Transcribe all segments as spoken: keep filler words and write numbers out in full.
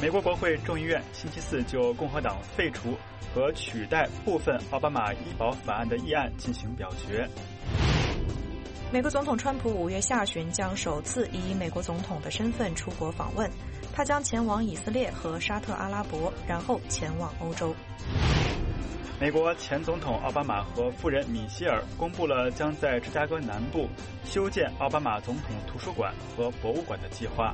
美国国会众议院星期四就共和党废除和取代部分奥巴马医保法案的议案进行表决。 美国总统川普五月下旬将首次以美国总统的身份出国访问，他将前往以色列和沙特阿拉伯，然后前往欧洲。 美国前总统奥巴马和夫人米歇尔公布了将在芝加哥南部修建奥巴马总统图书馆和博物馆的计划。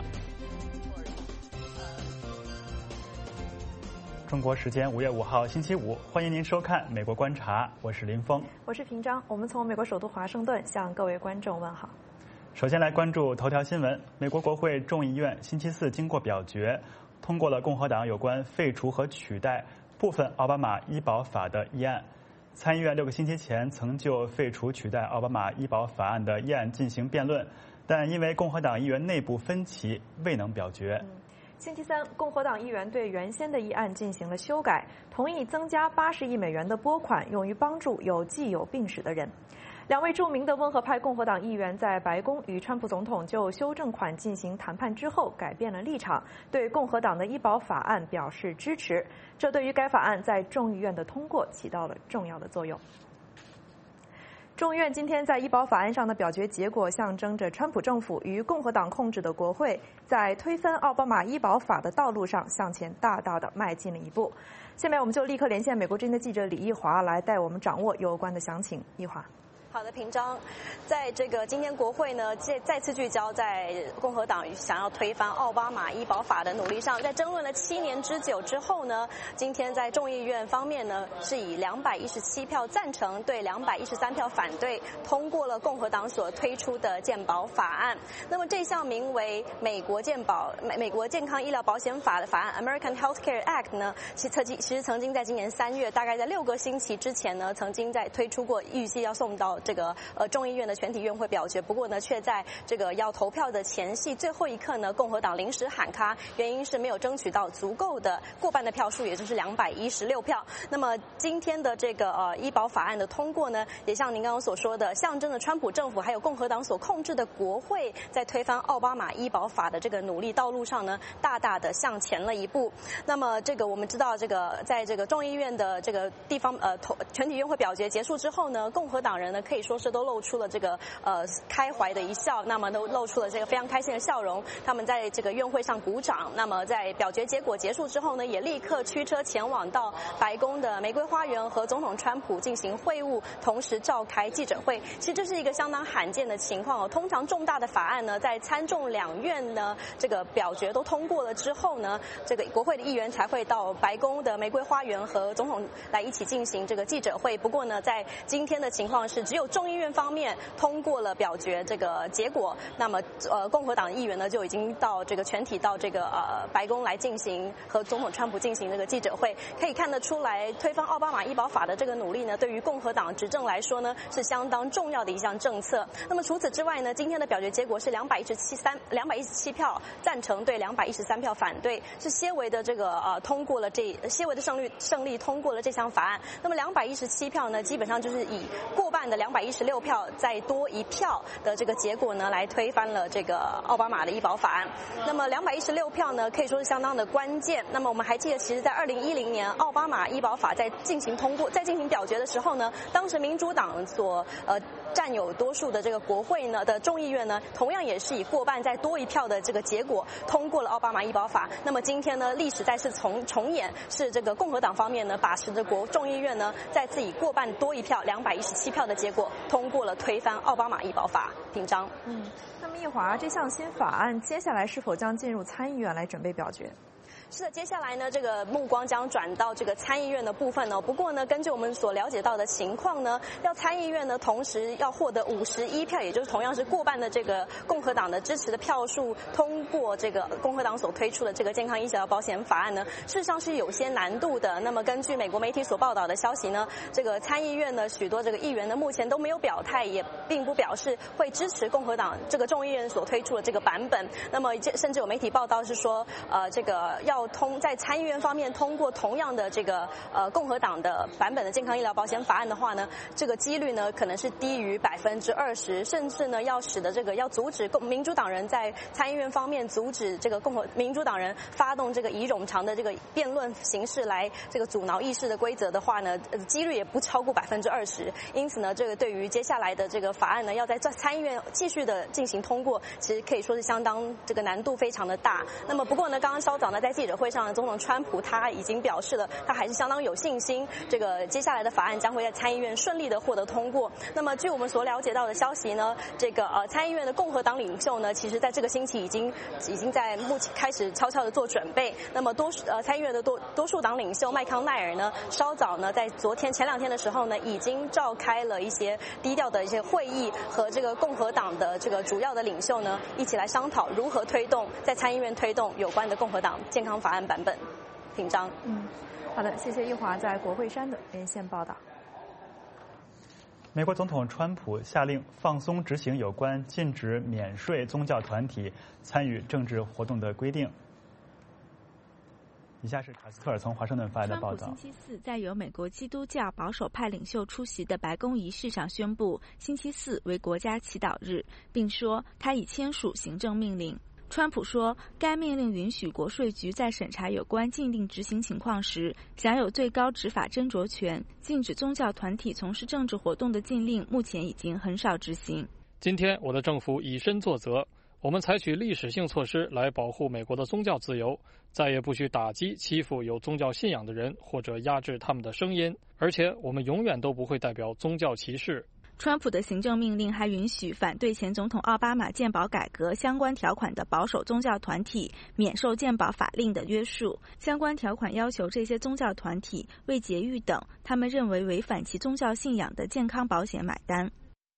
中国时间五月五号星期五，欢迎您收看《美国观察》，我是林峰， 我是平章。我们从美国首都华盛顿向各位观众问好。 首先来关注头条新闻。美国国会众议院星期四经过表决，通过了共和党有关废除和取代部分奥巴马医保法的议案。参议院六个星期前曾就废除取代奥巴马医保法案的议案进行辩论，但因为共和党议员内部分歧，未能表决。 嗯星期三，共和党议员对原先的议案进行了修改，同意增加八十亿美元的拨款，用于帮助有既有病史的人。两位著名的温和派共和党议员在白宫与川普总统就修正款进行谈判之后，改变了立场，对共和党的医保法案表示支持。这对于该法案在众议院的通过起到了重要的作用。众议院今天在医保法案上的表决结果，象征着川普政府与共和党控制的国会在推翻奥巴马医保法的道路上向前大大的迈进了一步。下面我们就立刻连线美国之音的记者李义华来带我们掌握有关的详情。义华。 好的，平章，在这个今天国会呢再再次聚焦在共和党想要推翻奥巴马医保法的努力上，在争论了七年之久之后呢，今天在众议院方面呢是以两百一十七票赞成对两百一十三票反对通过了共和党所推出的健保法案。那么这项名为美国健保美美国健康医疗保险法的法案 American Healthcare Act 呢，其曾经其实曾经在今年三月，大概在六个星期之前呢，曾经在推出过，预计要送到这个呃众议院的全体院会表决，不过呢，却在这个要投票的前夕最后一刻呢，共和党临时喊卡，原因是没有争取到足够的过半的票数，也就是两百一十六票。那么今天的这个呃医保法案的通过呢，也像您刚刚所说的，象征着川普政府还有共和党所控制的国会在推翻奥巴马医保法的这个努力道路上呢，大大的向前了一步。那么这个我们知道，这个在这个众议院的这个地方呃投全体院会表决结束之后呢，共和党人呢可以说是都露出了这个呃开怀的一笑，那么都露出了这个非常开心的笑容。他们在这个院会上鼓掌，那么在表决结果结束之后呢，也立刻驱车前往到白宫的玫瑰花园和总统川普进行会晤，同时召开记者会。其实这是一个相当罕见的情况哦。通常重大的法案呢，在参众两院呢这个表决都通过了之后呢，这个国会的议员才会到白宫的玫瑰花园和总统来一起进行这个记者会。不过呢，在今天的情况是，只有众议院方面通过了表决这个结果，那么呃共和党议员呢就已经到这个全体到这个呃白宫来进行和总统川普进行这个记者会。可以看得出来，推翻奥巴马医保法的这个努力呢，对于共和党执政来说呢是相当重要的一项政策。那么除此之外呢，今天的表决结果是两百一十七三两百一十七票赞成对两百一十三票反对，是些微的这个呃通过了这些微的胜利胜利通过了这项法案。那么两百一十七票呢，基本上就是以过半的两百一十六票再多一票的这个结果呢，来推翻了这个奥巴马的医保法案。那么两百一十六票呢，可以说是相当的关键。那么我们还记得，其实在二零一零年奥巴马医保法在进行通过、在进行表决的时候呢，当时民主党所呃占有多数的这个国会呢的众议院呢，同样也是以过半再多一票的这个结果通过了奥巴马医保法。那么今天呢，历史再次重重演，是这个共和党方面呢，把持着国众议院呢，再次以过半多一票两百一十七票的结果通过了推翻奥巴马医保法。平章。 嗯，那么一会儿这项新法案接下来是否将进入参议院来准备表决？ 是的，接下来呢，这个目光将转到这个参议院的部分呢。不过呢，根据我们所了解到的情况呢，要参议院呢同时要获得五十一票，也就是同样是过半的这个共和党的支持的票数，通过这个共和党所推出的这个健康医疗保险法案呢，事实上是有些难度的。那么根据美国媒体所报道的消息呢，这个参议院呢许多这个议员呢目前都没有表态，也并不表示会支持共和党这个众议院所推出的这个版本。那么甚至有媒体报道是说，呃，这个要通在参议院方面通过同样的这个呃共和党的版本的健康医疗保险法案的话呢，这个几率呢可能是低于百分之二十，甚至呢要使得这个要阻止共民主党人在参议院方面阻止这个共和民主党人发动这个以冗长的这个辩论形式来这个阻挠议事的规则的话呢，呃，几率也不超过百分之二十。因此呢，这个对于接下来的这个法案呢，要在参议院继续的进行通过，其实可以说是相当这个难度非常的大。那么不过呢，刚刚稍早呢，在记者会上，总统川普他已经表示了，他还是相当有信心，这个接下来的法案将会在参议院顺利的获得通过。那么据我们所了解到的消息呢，这个呃参议院的共和党领袖呢，其实在这个星期已经已经在目前开始悄悄的做准备。那么多数呃参议院的多多数党领袖麦康奈尔呢，稍早呢在昨天前两天的时候呢，已经召开了一些低调的一些会议，和这个共和党的这个主要的领袖呢一起来商讨如何推动在参议院推动有关的共和党健康法案版本。品章， 嗯，好的，谢谢玉华在国会山的连线报道。 美国总统川普下令放松执行有关禁止免税宗教团体参与政治活动的规定。以下是卡斯特尔从华盛顿发来的报道。 川普星期四在由美国基督教保守派领袖出席的白宫仪式上宣布，星期四为国家祈祷日，并说他已签署行政命令。川普说，该命令允许国税局在审查有关禁令执行情况时，享有最高执法斟酌权。禁止宗教团体从事政治活动的禁令目前已经很少执行。 今天，我的政府以身作则，我们采取历史性措施来保护美国的宗教自由，再也不许打击、欺负有宗教信仰的人，或者压制他们的声音。而且，我们永远都不会代表宗教歧视。 川普的行政命令还允许反对前总统奥巴马健保改革相关条款的保守宗教团体免受健保法令的约束。相关条款要求这些宗教团体为节育等他们认为违反其宗教信仰的健康保险买单。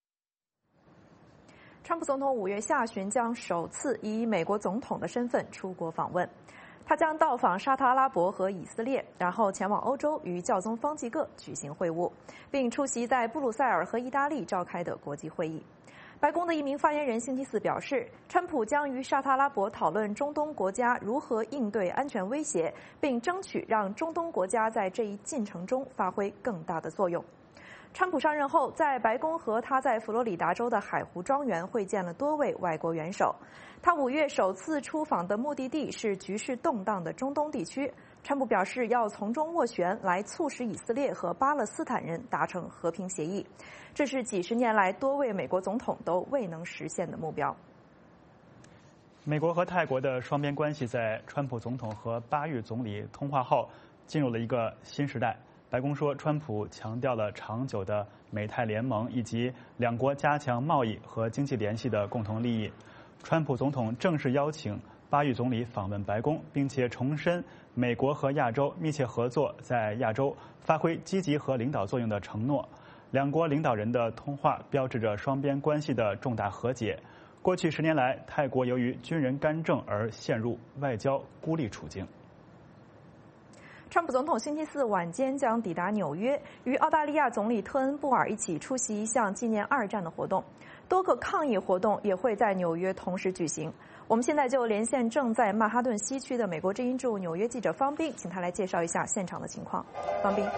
川普总统五月下旬将首次以美国总统的身份出国访问。他将到访沙特阿拉伯和以色列，然后前往欧洲与教宗方济各举行会晤，并出席在布鲁塞尔和意大利召开的国际会议。白宫的一名发言人星期四表示，川普将与沙特阿拉伯讨论中东国家如何应对安全威胁，并争取让中东国家在这一进程中发挥更大的作用。川普上任后，在白宫和他在佛罗里达州的海湖庄园会见了多位外国元首。他五月首次出访的目的地是局势动荡的中东地区。川普表示要从中斡旋，来促使以色列和巴勒斯坦人达成和平协议。这是几十年来多位美国总统都未能实现的目标。 美国和泰国的双边关系在川普总统和巴育总理通话后进入了一个新时代。白宫说，川普强调了长久的美泰联盟以及两国加强贸易和经济联系的共同利益。川普总统正式邀请巴育总理访问白宫，并且重申美国和亚洲密切合作，在亚洲发挥积极和领导作用的承诺。两国领导人的通话标志着双边关系的重大和解。过去十年来，泰国由于军人干政而陷入外交孤立处境。 川普总统星期四晚间将抵达纽约，与澳大利亚总理特恩布尔一起出席一项纪念二战的活动。多个抗议活动也会在纽约同时举行。我们现在就连线正在曼哈顿西区的美国之音驻纽约记者方斌，请他来介绍一下现场的情况。方斌，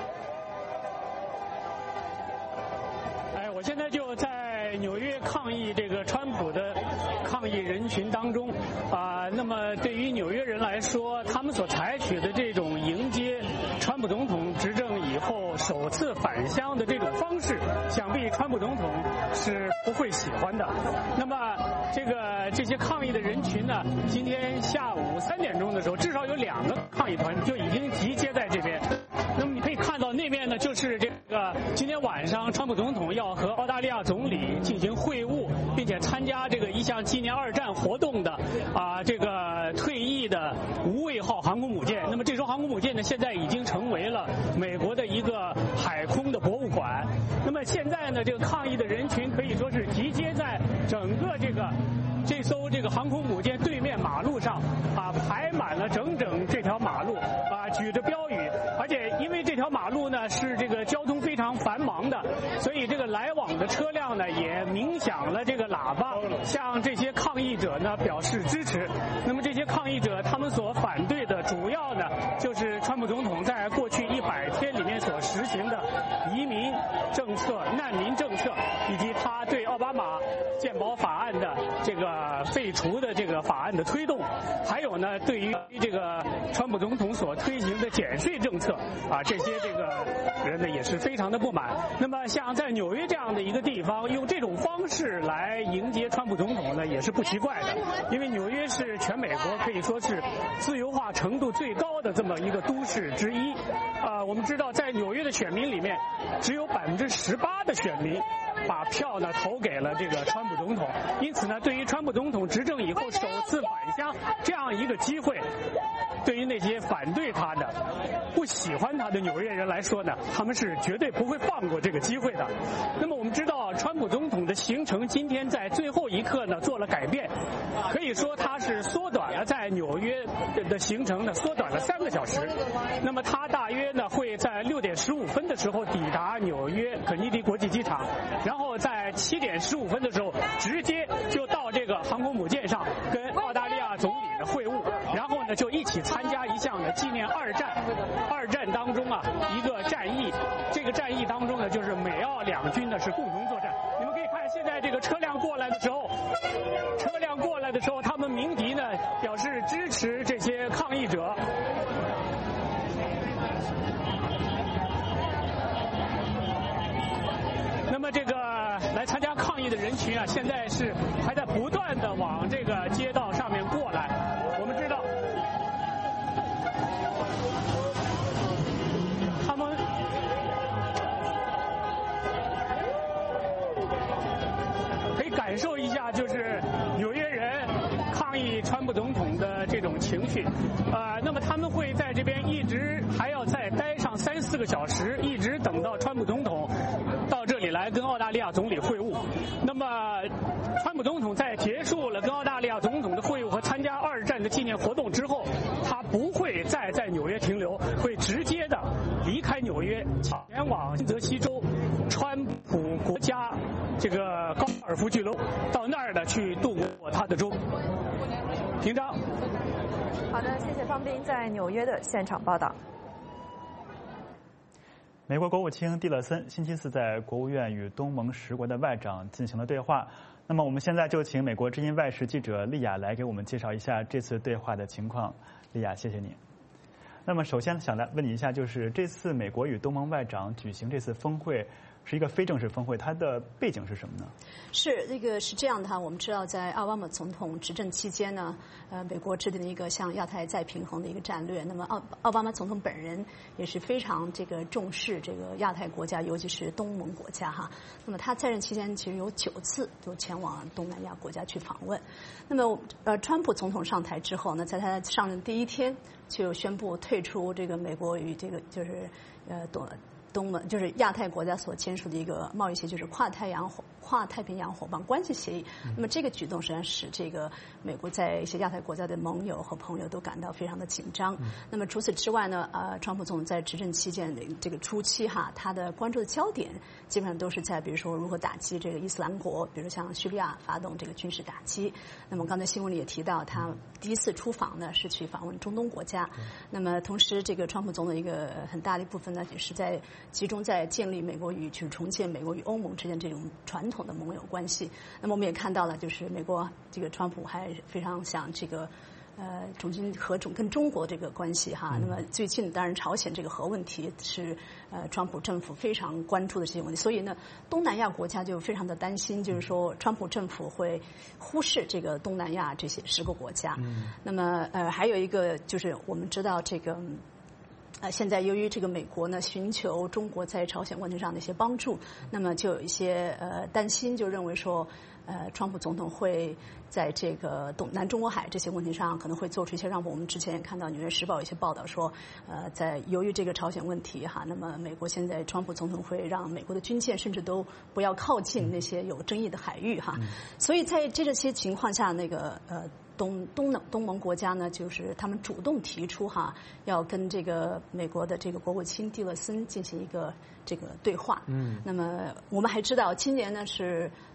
哎，我现在就在纽约抗议这个川普的抗议人群当中啊、呃。那么对于纽约人来说，他们所采取的这种迎接川普总统执政以后首次返乡的这种方式，想必川普总统是不会喜欢的。那么这个这些抗议的人群呢，今天下午三点钟的时候，至少有两个抗议团就已经集结在这边。那么你可以看到那边呢，就是这个今天晚上川普总统要和澳大利亚总理进行会晤，并且参加这个一项纪念二战活动的啊这个退役的无畏号航空母舰。那么这艘航空母舰呢，现在已经成为了美国的一个海空的博物馆。那么现在呢，这个抗议的人群可以说是集结在整个这个这艘这个航空母舰对面马路上啊，排满了整整这条马路啊，举着标语。而且因为这条马路呢是这个交通非常繁忙的，所以这个来往的车辆呢也鸣响了这个喇叭，向这些抗议者呢表示支持。那么这些抗议者他们所反对的要呢，就是川普总统在过去一百天里面所实行的移民政策、难民政策，以及他对奥巴马健保法案的这个废除的这个法案的推动，还有呢，对于这个川普总统所推行的减税政策啊，这些这个人呢也是非常的不满。那么像在纽约这样的一个地方，用这种方式来迎接川普总统呢，也是不奇怪的，因为纽约是全美国可以说是自由化程度最高的这么一个都市之一。啊，我们知道在纽约的选民里面，只有百分之十八的选民把票呢投给了这个川普总统，因此呢，对于川普总统执政以后首次返乡这样一个机会，对于那些反对他的、不喜欢他的纽约人来说呢，他们是绝对不会放过这个机会的。那么我们知道，川普总统的行程今天在最后一刻呢做了改变，可以说他是缩短了在纽约的行程呢，缩短了三个小时。那么他大约呢会在六点十五分的时候抵达纽约肯尼迪国际机场，然后在七点十五分的时候直接就到这个航空母舰上跟澳大利亚总理的会晤，然后呢就一起参加一项呢纪念二战二战当中啊一个战役，这个战役当中呢就是美澳两军呢是共同作战。你们可以看现在这个车辆过来的时候，车辆过来的时候，他们鸣笛呢表示支持这些抗议者。那么这个来参加抗议的人群啊，现在是还在不断的往这个街道上面过来。我们知道，他们可以感受一下，就是纽约人抗议川普总统的这种情绪。呃，那么他们会在这边一直还要再待上三四个小时，一直等到川普总统到这里来跟澳大利亚总理会晤。那么川普总统在结束了跟澳大利亚总统的会晤和参加二战的纪念活动之后，他不会再在纽约停留，会直接的离开纽约，前往新泽西州川普国家这个高尔夫俱乐部，到那儿呢去度过他的周。平章。 好的，谢谢方斌在纽约的现场报道。 美国国务卿蒂勒森星期四在国务院与东盟十国的外长进行了对话。那么我们现在就请美国之音外事记者丽亚来给我们介绍一下这次对话的情况。丽亚，谢谢你。那么首先想来问你一下，就是这次美国与东盟外长举行这次峰会是一个非正式峰会，它的背景是什么呢？ 是那个是这样的哈，我们知道在奥巴马总统执政期间呢，呃，美国制定了一个向亚太再平衡的一个战略。那么奥奥巴马总统本人也是非常这个重视这个亚太国家，尤其是东盟国家哈。那么他在任期间其实有九次都前往东南亚国家去访问。那么呃，川普总统上台之后呢，在他上任第一天就宣布退出这个美国与这个就是呃东。东盟就是亚太国家所签署的一个贸易协议，就是跨太阳跨太平洋伙伴关系协议。那么这个举动实际上使这个美国在一些亚太国家的盟友和朋友都感到非常的紧张。那么除此之外呢，呃，川普总统在执政期间的这个初期哈，他的关注的焦点基本上都是在比如说如何打击这个伊斯兰国，比如像叙利亚发动这个军事打击。那么刚才新闻里也提到，他第一次出访呢是去访问中东国家。那么同时，这个川普总统一个很大的一部分呢，也是在集中在建立美国与就是重建美国与欧盟之间这种传统的盟友关系。那么我们也看到了，就是美国这个川普还非常想这个呃重新和中跟中国这个关系哈。那么最近当然朝鲜这个核问题是呃川普政府非常关注的这些问题，所以呢东南亚国家就非常的担心，就是说川普政府会忽视这个东南亚这些十个国家。嗯、那么呃还有一个就是我们知道这个。呃，现在由于这个美国呢寻求中国在朝鲜问题上的一些帮助，那么就有一些呃担心，就认为说，呃，川普总统会在这个东南中国海这些问题上可能会做出一些让步。我们之前也看到《纽约时报》有一些报道说，呃，在由于这个朝鲜问题哈，那么美国现在川普总统会让美国的军舰甚至都不要靠近那些有争议的海域哈。所以在这些情况下，那个呃。东东东盟国家呢，就是他们主动提出哈，要跟这个美国的这个国务卿蒂勒森进行一个这个对话。嗯，那么我们还知道，今年呢是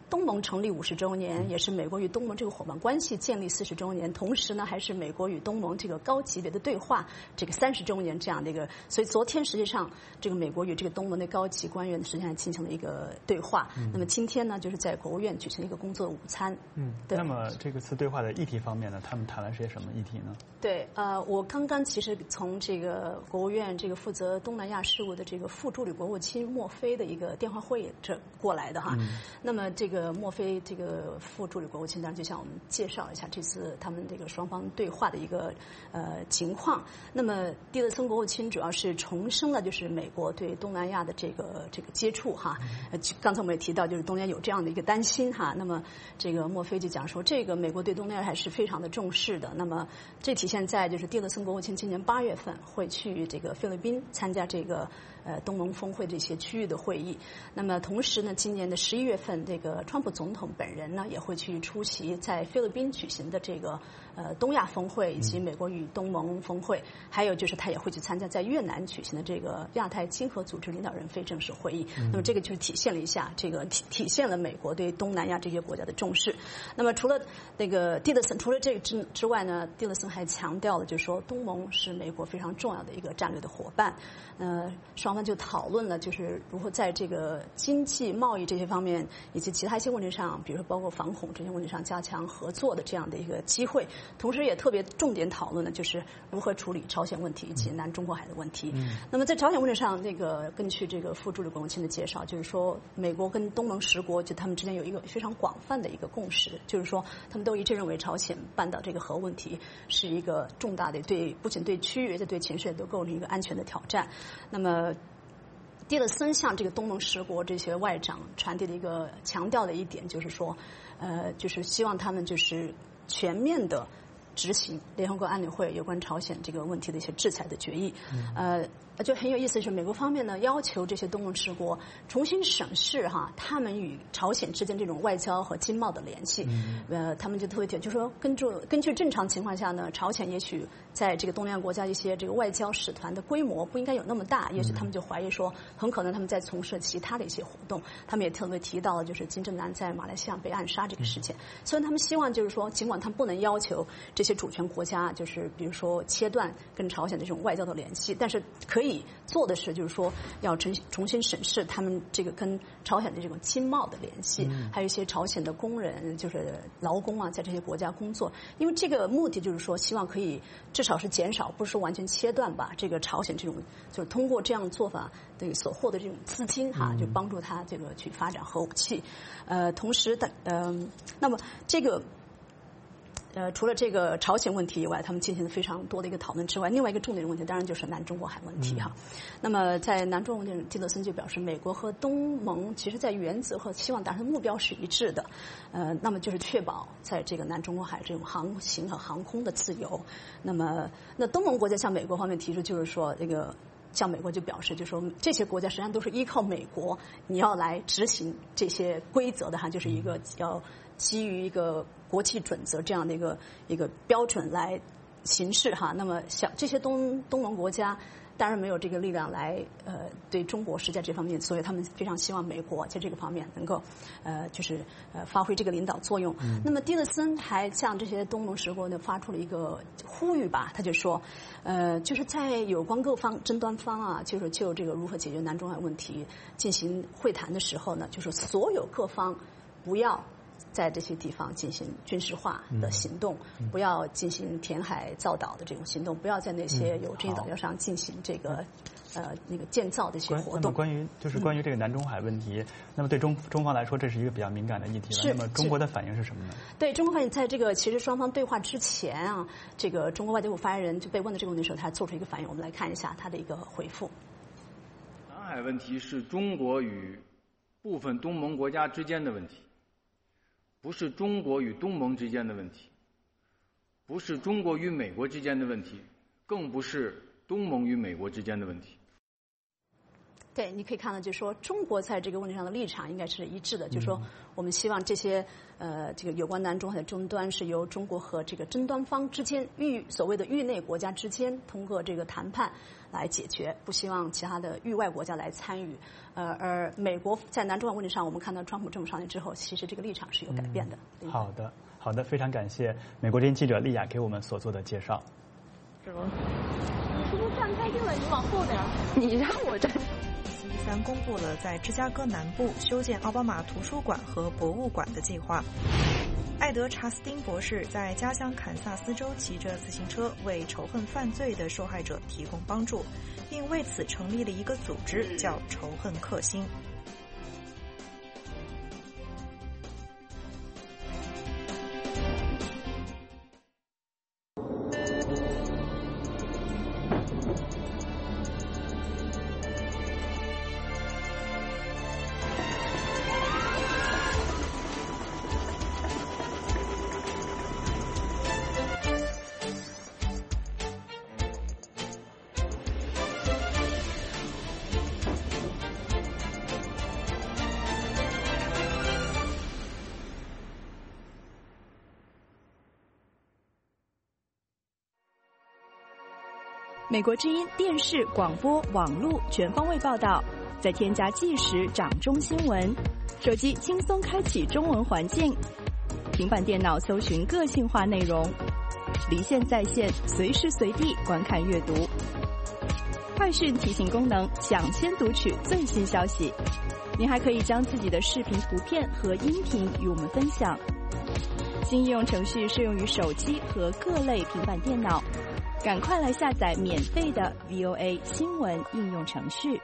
东盟成立五十周年，也是美国与东盟这个伙伴关系建立四十周年，同时呢，还是美国与东盟这个高级别的对话这个三十周年这样的一个。所以昨天实际上，这个美国与这个东盟的高级官员实际上进行了一个对话。嗯、那么今天呢，就是在国务院举行了一个工作午餐。 嗯， 对。 那么这个次对话的议题方面呢，他们谈了些什么议题呢？ 对，呃，我刚刚其实从这个国务院这个负责东南亚事务的这个副助理国务卿莫菲的一个电话会议这过来的哈。嗯、那么这个莫菲这个副助理国务卿，当然就向我们介绍一下这次他们这个双方对话的一个呃情况。那么蒂勒森国务卿主要是重申了就是美国对东南亚的这个这个接触哈。呃，刚才我们也提到，就是东南亚有这样的一个担心哈。那么这个莫菲就讲说，这个美国对东南亚还是非常的重视的。那么这体现在就是蒂勒森国务卿今年八月份会去这个菲律宾参加这个呃东盟峰会这些区域的会议。那么同时呢，今年的十一月份，这个川普总统本人呢也会去出席在菲律宾举行的这个呃东亚峰会以及美国与东盟峰会，还有就是他也会去参加在越南举行的这个亚太经合组织领导人非正式会议。那么这个就体现了一下这个体体现了美国对东南亚这些国家的重视。那么除了那个蒂勒森，除了这个之之外呢，蒂勒森还强调了，就是说东盟是美国非常重要的一个战略的伙伴。呃，双方就讨论了，就是如何在这个经济、贸易这些方面，以及其他一些问题上，比如说包括反恐这些问题上加强合作的这样的一个机会。同时也特别重点讨论的就是如何处理朝鲜问题以及南中国海的问题。嗯、那么在朝鲜问题上，那个根据这个副助理国务卿的介绍，就是说美国跟东盟十国就他们之间有一个非常广泛的一个共识，就是说他们都一致认为朝鲜半岛这个核问题是一个重大的对不仅对区域，而且对全世界都构成一个安全的挑战。那么蒂勒森向这个东盟十国这些外长传递的一个强调的一点就是说，呃，就是希望他们就是全面的执行联合国安理会有关朝鲜这个问题的一些制裁的决议。嗯、呃。就很有意思，是美国方面呢要求这些东盟十国重新审视哈他们与朝鲜之间这种外交和经贸的联系。嗯、呃，他们就特别提，就说根据根据正常情况下呢，朝鲜也许在这个东南亚国家一些这个外交使团的规模不应该有那么大，也许他们就怀疑说，很可能他们在从事其他的一些活动。他们也特别提到了就是金正男在马来西亚被暗杀这个事件，所以他们希望就是说，尽管他们不能要求这些主权国家就是比如说切断跟朝鲜的这种外交的联系，但是可以。可以做的是，就是说要重重新审视他们这个跟朝鲜的这种经贸的联系，嗯、还有一些朝鲜的工人，就是劳工啊，在这些国家工作。因为这个目的就是说，希望可以至少是减少，不是说完全切断吧。这个朝鲜这种就是通过这样做法对所获得这种资金哈、啊，就帮助他这个去发展核武器。呃，同时的嗯、呃，那么这个。呃，除了这个朝鲜问题以外，他们进行了非常多的一个讨论之外，另外一个重点的问题当然就是南中国海问题哈。嗯、那么在南中国问题，蒂勒森就表示，美国和东盟其实在原则和希望达成的目标是一致的，呃，那么就是确保在这个南中国海这种航行和航空的自由。那么，那东盟国家向美国方面提出，就是说这个。像美国就表示，就说这些国家实际上都是依靠美国，你要来执行这些规则的哈，就是一个要基于一个国际准则这样的一个一个标准来行事哈。那么像这些东东盟国家当然没有这个力量来呃对中国施加这方面，所以他们非常希望美国在这个方面能够呃就是呃发挥这个领导作用。嗯、那么蒂勒森还向这些东盟十国呢发出了一个呼吁吧，他就说，呃就是在有关各方争端方啊，就是就这个如何解决南中海问题进行会谈的时候呢，就是所有各方不要。在这些地方进行军事化的行动，嗯、不要进行填海造岛的这种行动，不要在那些有争议岛礁上进行这个、嗯、呃那个建造的一些活动。 那么关于就是关于这个南中海问题，嗯、那么对中中方来说，这是一个比较敏感的议题了。那么中国的反应是什么呢？ 对中国反应，在这个其实双方对话之前啊，这个中国外交部发言人就被问的这个问题的时候，他做出一个反应，我们来看一下他的一个回复。 南海问题是中国与部分东盟国家之间的问题。不是中国与东盟之间的问题，不是中国与美国之间的问题，更不是东盟与美国之间的问题。 对，你可以看到，就是说中国在这个问题上的立场应该是一致的，就是说我们希望这些呃这个有关南中海的争端是由中国和这个争端方之间域所谓的域内国家之间通过这个谈判来解决，不希望其他的域外国家来参与。呃，而美国在南中海问题上，我们看到川普政府上台之后，其实这个立场是有改变的。 嗯、好的，好的，非常感谢美国之音记者丽亚给我们所做的介绍。 是吗？你是不是站太近了？你往后点。你让我站。 星期三公布了在芝加哥南部修建奥巴马图书馆和博物馆的计划。艾德查斯汀博士在家乡堪萨斯州骑着自行车为仇恨犯罪的受害者提供帮助，并为此成立了一个组织，叫仇恨克星。 美国之音电视、广播、网络全方位报道，再添加即时掌中新闻，手机轻松开启中文环境，平板电脑搜寻个性化内容，离线在线，随时随地观看阅读。快讯提醒功能，抢先读取最新消息。您还可以将自己的视频、图片和音频与我们分享。新应用程序适用于手机和各类平板电脑。赶快来下载免费的 V O A 新闻应用程序。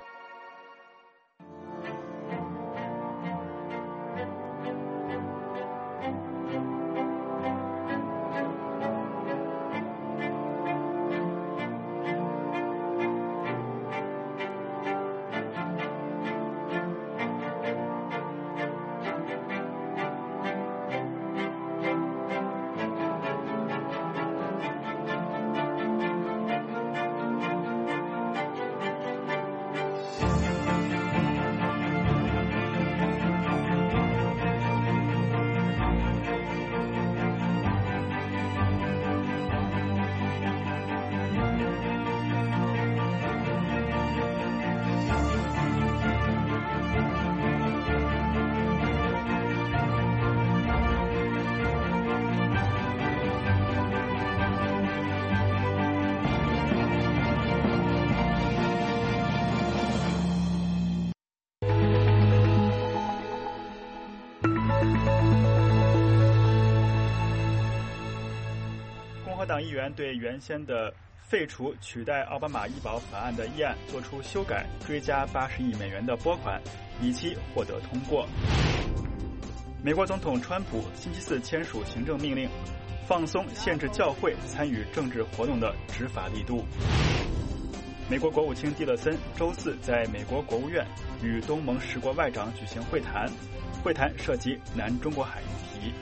共和党议员对原先的废除取代奥巴马医保法案的议案作出修改，追加八十亿美元的拨款，以期获得通过。美国总统川普星期四签署行政命令，放松限制教会参与政治活动的执法力度。美国国务卿蒂勒森周四在美国国务院与东盟十国外长举行会谈，会谈涉及南中国海议题。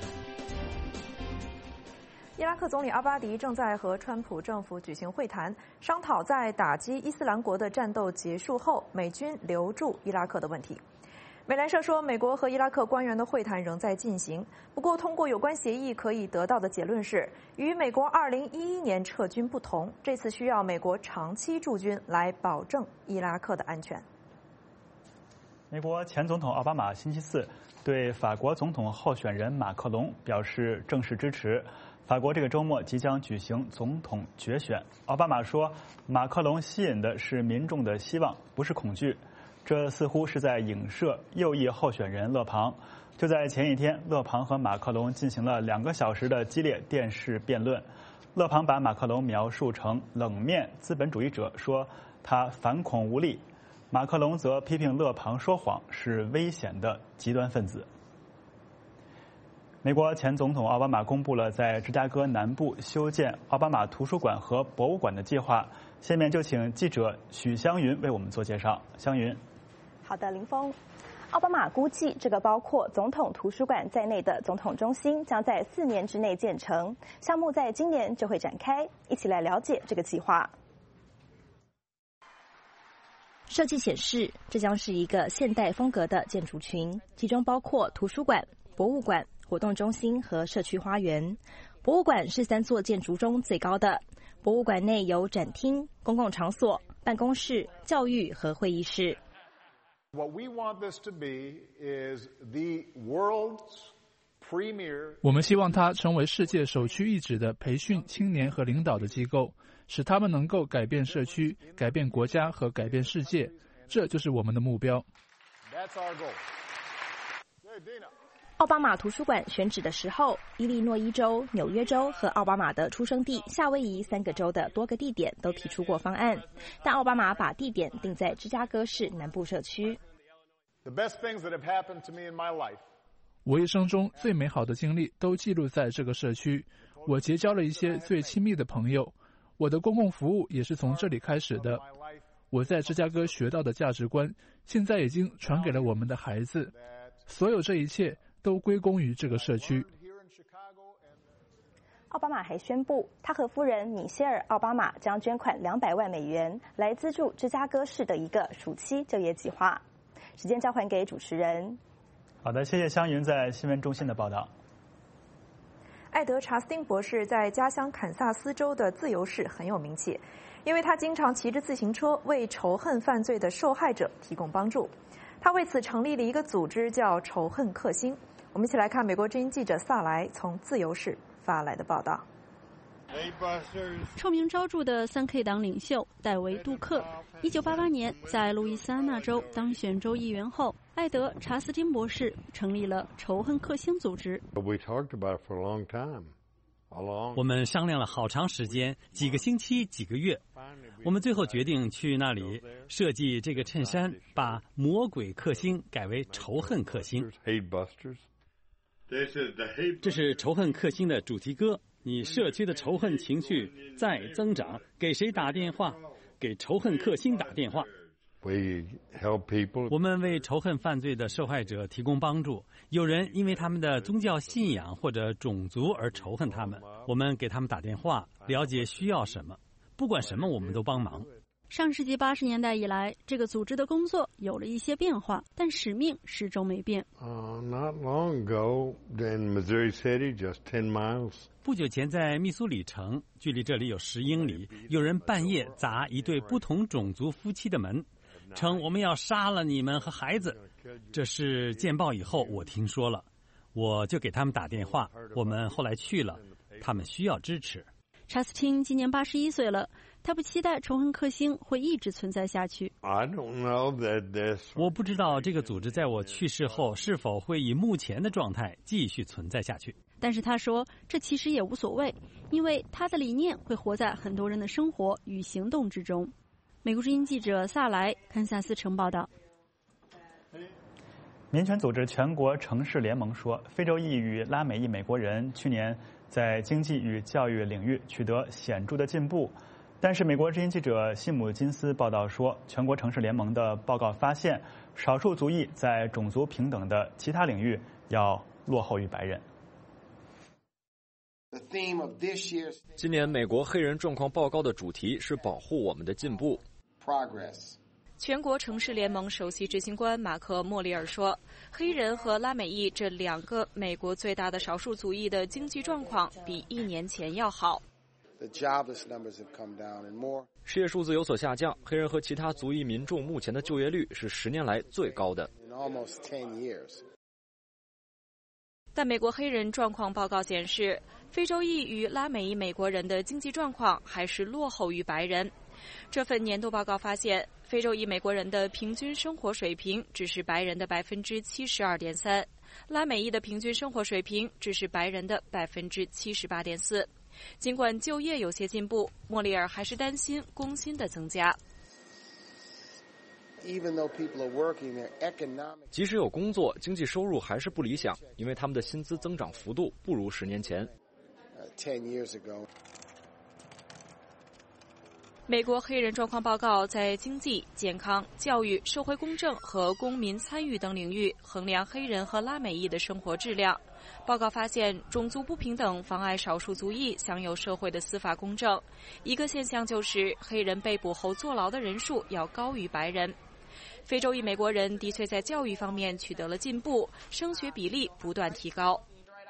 伊拉克总理阿巴迪正在和川普政府举行会谈，商讨在打击伊斯兰国的战斗结束后，美军留驻伊拉克的问题。美联社说，美国和伊拉克官员的会谈仍在进行，不过通过有关协议可以得到的结论是，与美国二零一一年撤军不同，这次需要美国长期驻军来保证伊拉克的安全。 美国前总统奥巴马星期四对法国总统候选人马克龙表示正式支持。法国这个周末即将举行总统决选，奥巴马说，马克龙吸引的是民众的希望，不是恐惧。这似乎是在影射右翼候选人勒庞。就在前一天，勒庞和马克龙进行了两个小时的激烈电视辩论。勒庞把马克龙描述成冷面资本主义者，说他反恐无力。马克龙则批评勒庞说谎，是危险的极端分子。美国前总统奥巴马公布了在芝加哥南部修建奥巴马图书馆和博物馆的计划。下面就请记者许湘云为我们做介绍。湘云。 好的，林峰。奥巴马估计，这个包括总统图书馆在内的总统中心将在四年之内建成，项目在今年就会展开。一起来了解这个计划。 设计显示，这将是一个现代风格的建筑群，其中包括图书馆、博物馆、活动中心和社区花园。博物馆是三座建筑中最高的。博物馆内有展厅、公共场所、办公室、教育和会议室。 What we want this to be is the world's premier. 我们希望它成为世界首屈一指的培训青年和领导的机构，使他们能够改变社区、改变国家和改变世界。这就是我们的目标。 That's our goal. Hey, Dina. 奥巴马图书馆选址的时候，伊利诺伊州、纽约州和奥巴马的出生地夏威夷三个州的多个地点都提出过方案，但奥巴马把地点定在芝加哥市南部社区。 The best things that have happened to me in my life. 我一生中最美好的经历都记录在这个社区，我结交了一些最亲密的朋友，我的公共服务也是从这里开始的。我在芝加哥学到的价值观，现在已经传给了我们的孩子。所有这一切都归功于这个社区。 奥巴马还宣布，他和夫人米歇尔·奥巴马将捐款两百万美元来资助芝加哥市的一个暑期就业计划。时间交还给主持人。 好的，谢谢湘云在新闻中心的报道。 艾德·查斯汀博士在家乡堪萨斯州的自由市很有名气，因为他经常骑着自行车为仇恨犯罪的受害者提供帮助。他为此成立了一个组织，叫仇恨克星。我们一起来看美国之音记者萨莱从自由市发来的报道。 臭名昭著的三 K 党领袖戴维·杜克，一九八八年在路易斯安那州当选州议员后，艾德·查斯汀博士成立了仇恨克星组织。 我们商量了好长时间，几个星期、几个月，我们最后决定去那里设计这个衬衫，把魔鬼克星改为仇恨克星。这是仇恨克星的主题歌。你社区的仇恨情绪在增长，给谁打电话？给仇恨克星打电话。我们为仇恨犯罪的受害者提供帮助。有人因为他们的宗教信仰或者种族而仇恨他们，我们给他们打电话，了解需要什么，不管什么我们都帮忙。 上世纪八十年代以来，这个组织的工作有了一些变化，但使命始终没变。 Uh, not long ago, in Missouri City, just ten miles. 不久前在密苏里城，距离这里有十英里，有人半夜砸一对不同种族夫妻的门，称我们要杀了你们和孩子。这是见报以后我听说了，我就给他们打电话，我们后来去了，他们需要支持。 查斯汀今年八十一岁了，他不期待仇恨克星会一直存在下去。 I don't know that this... 我不知道这个组织在我去世后是否会以目前的状态继续存在下去。 但是他说，这其实也无所谓，因为他的理念会活在很多人的生活与行动之中。美国之音记者萨莱，堪萨斯城报道。 民权组织全国城市联盟说，非洲裔与拉美裔美国人去年在经济与教育领域取得显著的进步，但是美国之音记者西姆金斯报道说，全国城市联盟的报告发现，少数族裔在种族平等的其他领域要落后于白人。 今年美国黑人状况报告的主题是保护我们的进步。 全国城市联盟首席执行官马克·莫里尔说，黑人和拉美裔这两个美国最大的少数族裔的经济状况比一年前要好。 失业数字有所下降，黑人和其他族裔民众目前的就业率是十年来最高的。 但美国黑人状况报告显示，非洲裔与拉美裔美国人的经济状况还是落后于白人。这份年度报告发现，非洲裔美国人的平均生活水平只是白人的百分之七十二点三，拉美裔的平均生活水平只是白人的百分之七十八点四。尽管就业有些进步，莫里尔还是担心工薪的增加。 即使有工作，经济收入还是不理想，因为他们的薪资增长幅度不如十年前。 美国黑人状况报告在经济、健康、教育、社会公正和公民参与等领域衡量黑人和拉美裔的生活质量。 报告发现，种族不平等妨碍少数族裔享有社会的司法公正。一个现象就是，黑人被捕后坐牢的人数要高于白人。非洲裔美国人的确在教育方面取得了进步，升学比例不断提高。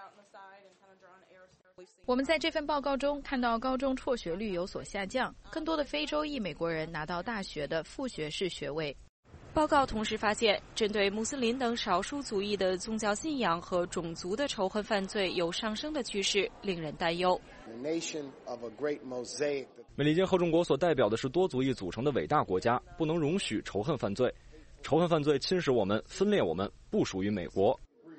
我们在这份报告中看到高中辍学率有所下降，更多的非洲裔美国人拿到大学的副学士学位。 报告同时发现，针对穆斯林等少数族裔的宗教信仰和种族的仇恨犯罪有上升的趋势，令人担忧。 美利坚合众国所代表的是多族裔组成的伟大国家，不能容许仇恨犯罪。仇恨犯罪侵蚀我们，分裂我们，不属于美国。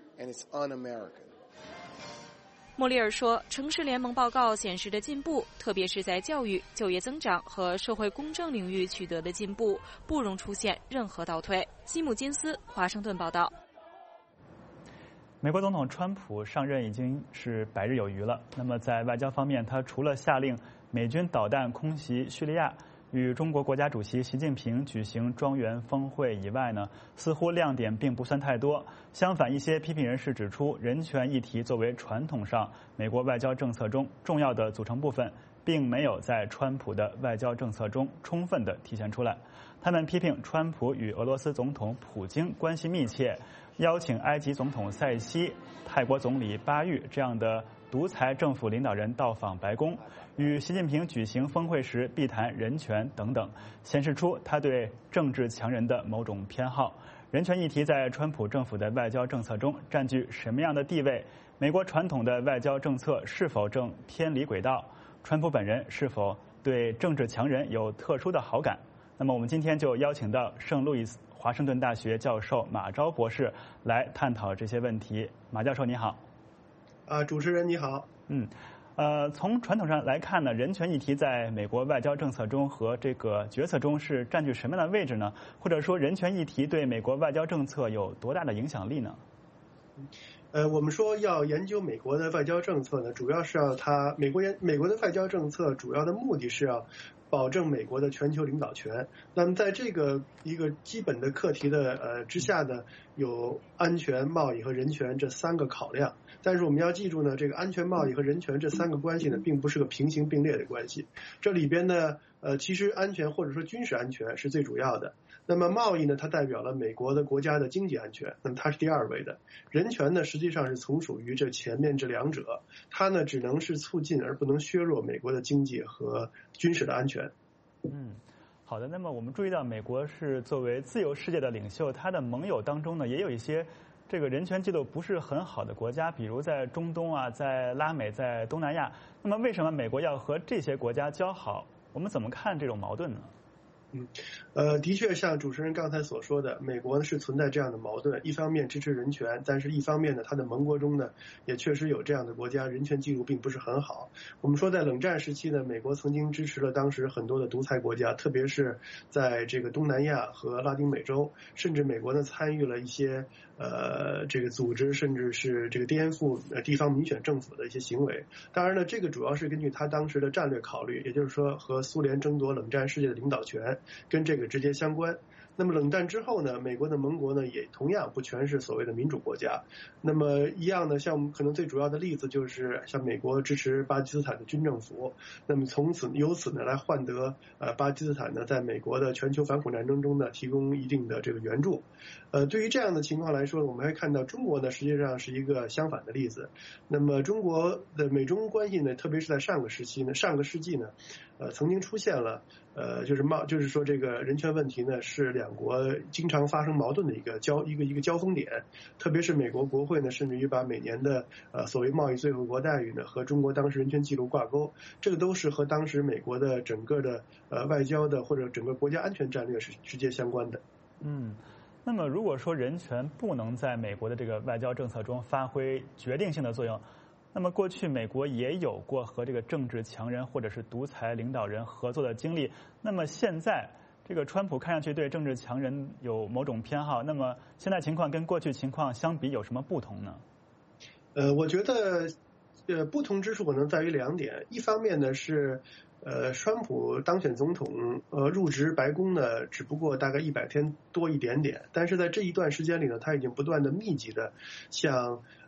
莫里尔说，城市联盟报告显示的进步，特别是在教育、就业增长和社会公正领域取得的进步，不容出现任何倒退。西姆金斯，华盛顿报道。 美国总统川普上任已经是百日有余了。那么在外交方面，他除了下令美军导弹空袭叙利亚，与中国国家主席习近平举行庄园峰会以外呢，似乎亮点并不算太多。相反，一些批评人士指出，人权议题作为传统上美国外交政策中重要的组成部分，并没有在川普的外交政策中充分的体现出来。他们批评川普与俄罗斯总统普京关系密切，邀请埃及总统塞西、泰国总理巴育这样的独裁政府领导人到访白宫，与习近平举行峰会时必谈人权等等，显示出他对政治强人的某种偏好。人权议题在川普政府的外交政策中占据什么样的地位？美国传统的外交政策是否正偏离轨道？川普本人是否对政治强人有特殊的好感？那么我们今天就邀请到圣路易斯华盛顿大学教授马昭博士来探讨这些问题。马教授你好。 啊，主持人你好。 嗯，呃，从传统上来看呢，人权议题在美国外交政策中和这个决策中是占据什么样的位置呢？或者说，人权议题对美国外交政策有多大的影响力呢？ 呃，我们说要研究美国的外交政策呢，主要是要它美国美国的外交政策主要的目的是要保证美国的全球领导权。那么在这个一个基本的课题的呃之下呢，有安全、贸易和人权这三个考量。但是我们要记住呢，这个安全、贸易和人权这三个关系呢，并不是个平行并列的关系。这里边呢，呃，其实安全或者说军事安全是最主要的。那么贸易呢，它代表了美国的国家的经济安全，那么它是第二位的。人权呢，实际上是从属于这前面这两者，它呢只能是促进而不能削弱美国的经济和军事的安全。 嗯，好的。那么我们注意到，美国是作为自由世界的领袖，它的盟友当中呢，也有一些这个人权记录不是很好的国家，比如在中东啊，在拉美，在东南亚。那么为什么美国要和这些国家交好？我们怎么看这种矛盾呢？ 嗯，呃，的确像主持人刚才所说的，美国呢是存在这样的矛盾，一方面支持人权，但是一方面呢，它的盟国中呢也确实有这样的国家，人权记录并不是很好。我们说在冷战时期呢，美国曾经支持了当时很多的独裁国家，特别是在这个东南亚和拉丁美洲，甚至美国呢参与了一些呃这个组织，甚至是这个颠覆呃地方民选政府的一些行为。当然呢，这个主要是根据他当时的战略考虑，也就是说和苏联争夺冷战世界的领导权跟这个直接相关。那么冷战之后呢，美国的盟国呢也同样不全是所谓的民主国家。那么一样呢，像可能最主要的例子就是像美国支持巴基斯坦的军政府，那么从此由此呢来换得呃巴基斯坦呢在美国的全球反恐战争中呢提供一定的这个援助。呃，对于这样的情况来说，我们还看到中国呢实际上是一个相反的例子。那么中国的美中关系呢，特别是在上个时期呢，上个世纪呢，呃曾经出现了呃就是贸就是说这个人权问题呢是两国经常发生矛盾的一个交一个一个交锋点。特别是美国国会呢，甚至于把每年的呃所谓贸易最惠国待遇呢和中国当时人权记录挂钩，这个都是和当时美国的整个的呃外交的或者整个国家安全战略是直接相关的。 嗯。那么如果说人权不能在美国的这个外交政策中发挥决定性的作用，那么过去美国也有过和这个政治强人或者是独裁领导人合作的经历。那么现在这个川普看上去对政治强人有某种偏好，那么现在情况跟过去情况相比有什么不同呢？ 呃，我觉得呃不同之处可能在于两点。一方面呢是呃，川普当选总统，呃，入职白宫呢，只不过大概一百天多一点点，但是在这一段时间里呢，他已经不断的密集的向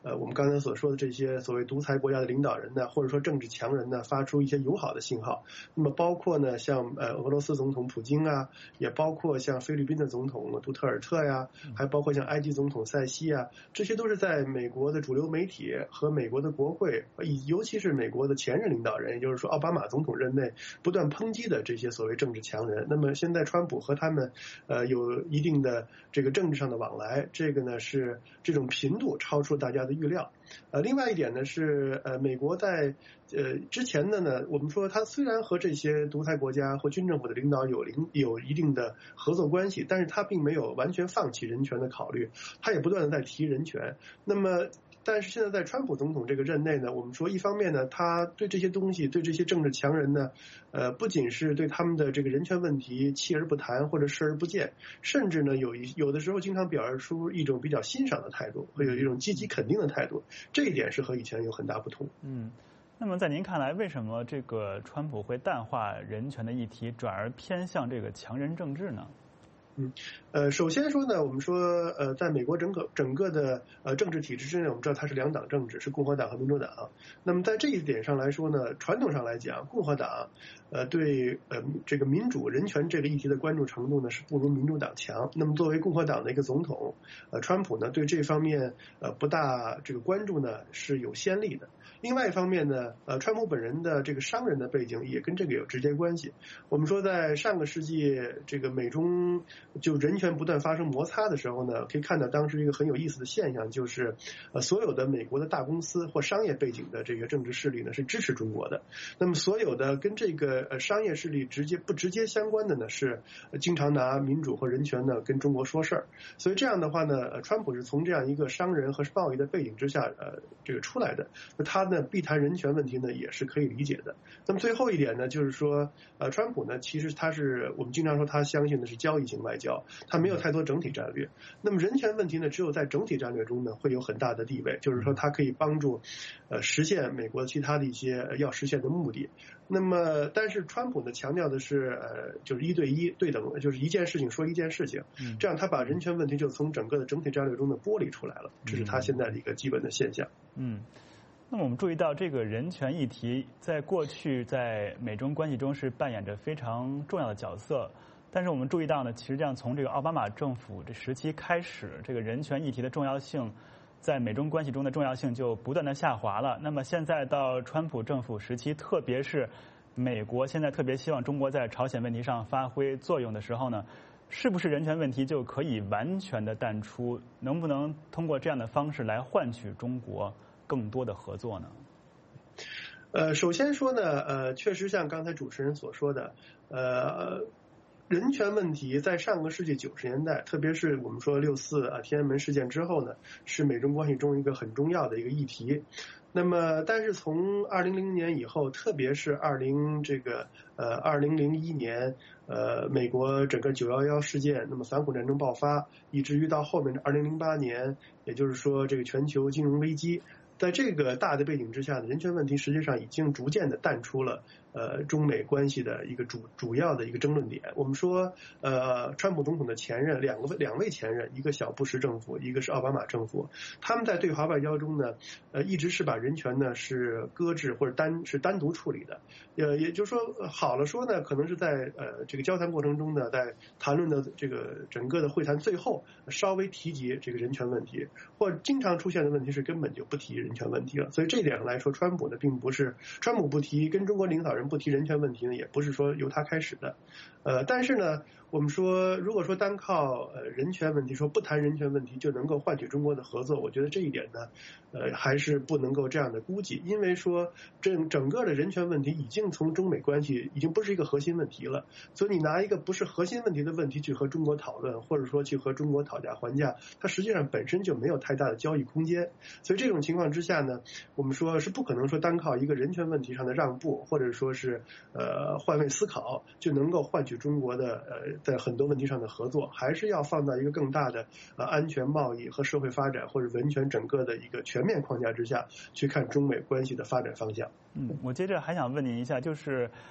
呃我们刚才所说的这些所谓独裁国家的领导人呢，或者说政治强人呢，发出一些友好的信号。那么包括呢像呃俄罗斯总统普京啊，也包括像菲律宾的总统杜特尔特呀，还包括像埃及总统塞西啊，这些都是在美国的主流媒体和美国的国会，尤其是美国的前任领导人，也就是说奥巴马总统任内不断抨击的这些所谓政治强人。那么现在川普和他们呃有一定的这个政治上的往来，这个呢是这种频度超出大家的预料。呃，另外一点呢是呃美国在呃之前的呢，我们说他虽然和这些独裁国家或军政府的领导有领有一定的合作关系，但是他并没有完全放弃人权的考虑，他也不断的在提人权。那么但是现在在川普总统这个任内呢，我们说一方面呢，他对这些东西，对这些政治强人呢，呃，不仅是对他们的这个人权问题弃而不谈或者视而不见，甚至呢有一有的时候经常表示出一种比较欣赏的态度，会有一种积极肯定的态度，这一点是和以前有很大不同。 嗯，那么在您看来，为什么这个川普会淡化人权的议题，转而偏向这个强人政治呢？ 嗯，呃，首先说呢，我们说，呃，在美国整个整个的呃政治体制之内，我们知道它是两党政治，是共和党和民主党。那么在这一点上来说呢，传统上来讲，共和党呃对呃这个民主人权这个议题的关注程度呢是不如民主党强。那么作为共和党的一个总统，呃，川普呢对这方面呃不大这个关注呢是有先例的。另外一方面呢，呃，川普本人的这个商人的背景也跟这个有直接关系。我们说，在上个世纪这个美中就人权不断发生摩擦的时候呢，可以看到当时一个很有意思的现象，就是呃，所有的美国的大公司或商业背景的这个政治势力呢是支持中国的。那么所有的跟这个呃商业势力直接不直接相关的呢，是经常拿民主和人权呢跟中国说事儿。所以这样的话呢，川普是从这样一个商人和贸易的背景之下呃这个出来的。那他呢避谈人权问题呢也是可以理解的。那么最后一点呢，就是说呃川普呢其实他是我们经常说他相信的是交易型外交，他没有太多整体战略。那么人权问题呢，只有在整体战略中呢会有很大的地位，就是说它可以帮助呃实现美国其他的一些要实现的目的。那么但是川普呢强调的是呃就是一对一对等，就是一件事情说一件事情，这样他把人权问题就从整个的整体战略中呢剥离出来了，这是他现在的一个基本的现象。 嗯，那么我们注意到这个人权议题在过去在美中关系中是扮演着非常重要的角色。但是我们注意到呢，其实这样从这个奥巴马政府这时期开始，这个人权议题的重要性在美中关系中的重要性就不断的下滑了。那么现在到川普政府时期，特别是美国现在特别希望中国在朝鲜问题上发挥作用的时候呢，是不是人权问题就可以完全的淡出？能不能通过这样的方式来换取中国更多的合作呢？ 呃，首先说呢，呃，确实像刚才主持人所说的，呃。人权问题在上个世纪九十年代，特别是我们说六四啊天安门事件之后呢，是美中关系中一个很重要的一个议题。那么，但是从二零零零年以后，特别是二零这个呃二零零一年呃美国整个九幺幺事件，那么反恐战争爆发，以至于到后面的二零零八年，也就是说这个全球金融危机。在这个大的背景之下呢，人权问题实际上已经逐渐的淡出了呃中美关系的一个主主要的一个争论点。我们说呃川普总统的前任两个两位前任，一个小布什政府，一个是奥巴马政府，他们在对华外交中呢呃一直是把人权呢是搁置或者单是单独处理的。呃也就是说好了说呢，可能是在呃这个交谈过程中呢，在谈论的这个整个的会谈最后稍微提及这个人权问题，或者经常出现的问题是根本就不提人权问题了。所以这一点上来说，川普呢并不是川普不提跟中国领导人不提人权问题呢，也不是说由他开始的。呃，但是呢，我们说如果说单靠呃人权问题，说不谈人权问题就能够换取中国的合作，我觉得这一点呢，呃还是不能够这样的估计，因为说整整个的人权问题已经从中美关系已经不是一个核心问题了，所以你拿一个不是核心问题的问题去和中国讨论，或者说去和中国讨价还价，它实际上本身就没有太大的交易空间。所以这种情况之下呢，我们说是不可能说单靠一个人权问题上的让步，或者说是呃换位思考就能够换取中国的呃在很多问题上的合作，还是要放到一个更大的呃安全贸易和社会发展或者人权整个的一个全面框架之下去看中美关系的发展方向。 嗯，我接着还想问您一下，就是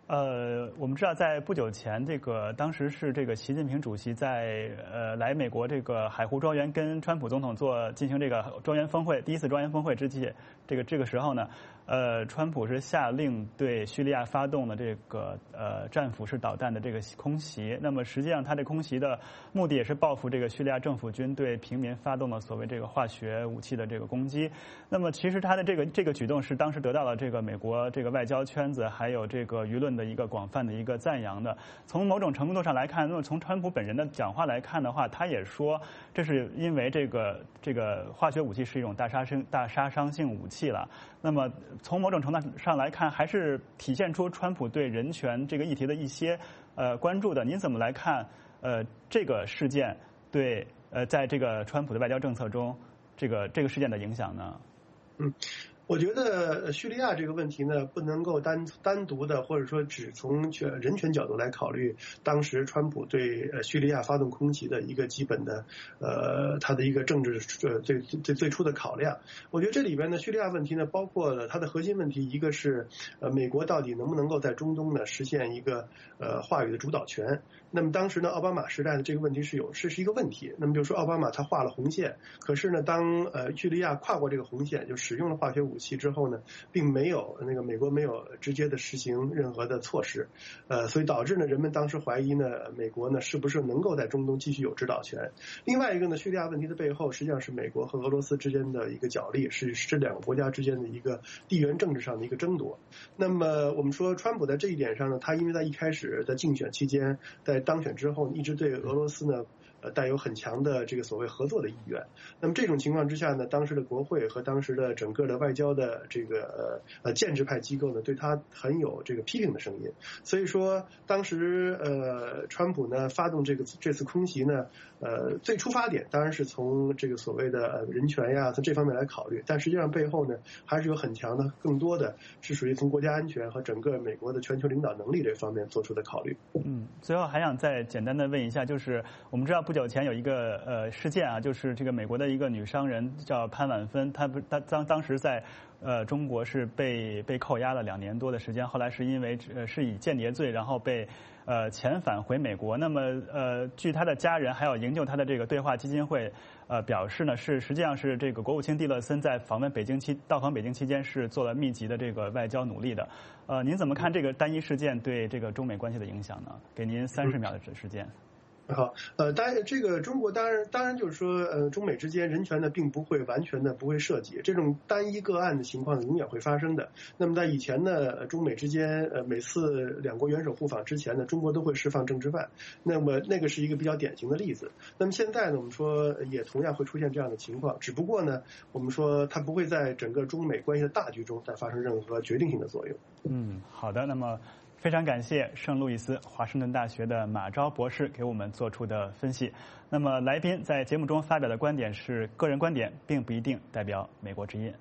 呃，我们知道，在不久前，这个当时是这个习近平主席在呃来美国这个海湖庄园跟川普总统做进行这个庄园峰会第一次庄园峰会之际，这个这个时候呢，呃，川普是下令对叙利亚发动了这个呃战斧式导弹的这个空袭。那么实际上，他这空袭的目的也是报复这个叙利亚政府军对平民发动了所谓这个化学武器的这个攻击。那么其实他的这个这个举动是当时得到了这个美国这个外交圈子还有这个舆论的一个广泛的一个赞扬的。从某种程度上来看，那么从川普本人的讲话来看的话，他也说这是因为这个这个化学武器是一种大杀伤大杀伤性武器了。那么从某种程度上来看，还是体现出川普对人权这个议题的一些呃关注的。您怎么来看呃这个事件对呃在这个川普的外交政策中这个这个事件的影响呢？ 嗯。我觉得叙利亚这个问题呢，不能够单单独的，或者说只从人权角度来考虑。当时川普对呃叙利亚发动空袭的一个基本的呃他的一个政治呃最最最初的考量。我觉得这里边呢，叙利亚问题呢，包括了它的核心问题，一个是呃美国到底能不能够在中东呢实现一个呃话语的主导权。那么当时呢，奥巴马时代的这个问题是有是是一个问题。那么就是说奥巴马他画了红线，可是呢，当呃叙利亚跨过这个红线，就使用了化学武器之后呢，并没有那个美国没有直接的实行任何的措施，呃，所以导致呢人们当时怀疑呢美国呢是不是能够在中东继续有指导权。另外一个呢，叙利亚问题的背后实际上是美国和俄罗斯之间的一个角力，是这两个国家之间的一个地缘政治上的一个争夺。那么我们说川普在这一点上呢，他因为在一开始在竞选期间，在当选之后一直对俄罗斯呢呃带有很强的这个所谓合作的意愿。那么这种情况之下呢，当时的国会和当时的整个的外交的这个呃建制派机构呢，对他很有这个批评的声音。所以说当时呃川普呢发动这个这次空袭呢，呃最出发点当然是从这个所谓的人权呀从这方面来考虑，但实际上背后呢还是有很强的更多的是属于从国家安全和整个美国的全球领导能力这方面做出的考虑。 嗯，最后还想再简单的问一下，就是我们知道不久前有一个呃事件啊，就是这个美国的一个女商人叫潘婉芬，她不她当当时在呃中国是被被扣押了两年多的时间，后来是因为呃是以间谍罪，然后被呃遣返回美国。那么呃据她的家人还有营救她的这个对话基金会呃表示呢，是实际上是这个国务卿蒂勒森在访问北京期到访北京期间是做了密集的这个外交努力的。呃，您怎么看这个单一事件对这个中美关系的影响呢？给您三十秒的时间。 好，呃，当然，这个中国当然当然就是说，呃，中美之间人权呢，并不会完全的不会涉及这种单一个案的情况，永远会发生的。那么在以前呢，中美之间，呃，每次两国元首互访之前呢，中国都会释放政治犯，那么那个是一个比较典型的例子。那么现在呢，我们说也同样会出现这样的情况，只不过呢，我们说它不会在整个中美关系的大局中再发生任何决定性的作用。 嗯，好的，那么。非常感谢圣路易斯华盛顿大学的马昭博士给我们做出的分析。那么来宾在节目中发表的观点是个人观点，并不一定代表美国之音。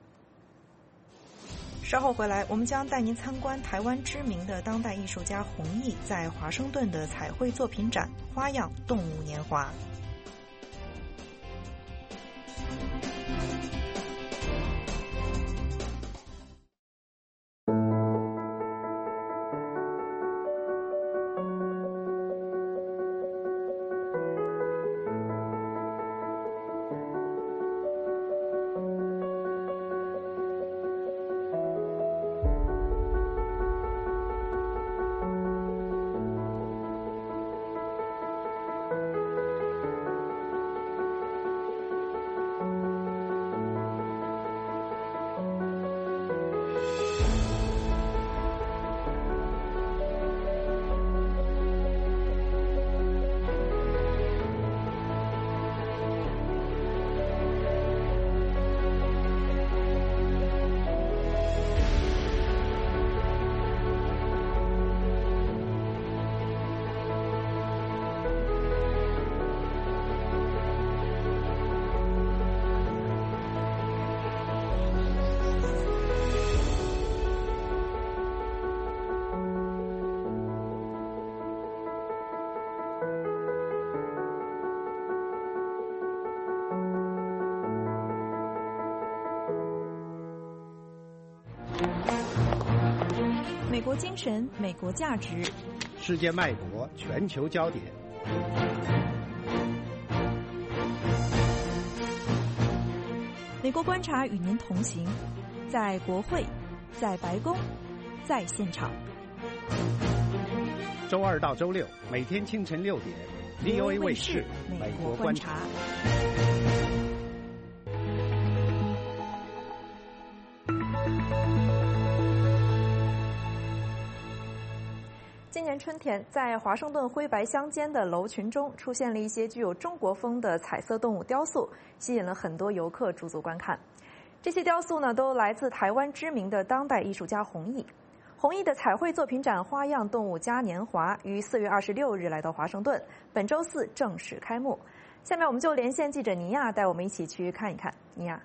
稍后回来，我们将带您参观台湾知名的当代艺术家弘毅在华盛顿的彩绘作品展《花样动物年华》。 美国精神、美国价值， 世界脉搏，全球焦点。 美国观察与您同行，在国会，在白宫，在现场。 周二到周六每天清晨六点 ，V O A 卫视《美国观察》。 今年春天，在华盛顿灰白相间的楼群中，出现了一些具有中国风的彩色动物雕塑，吸引了很多游客驻足观看。这些雕塑呢，都来自台湾知名的当代艺术家弘毅。弘毅的彩绘作品展《花样动物嘉年华》于四月二十六日来到华盛顿，本周四正式开幕。下面我们就连线记者尼亚，带我们一起去看一看。尼亚，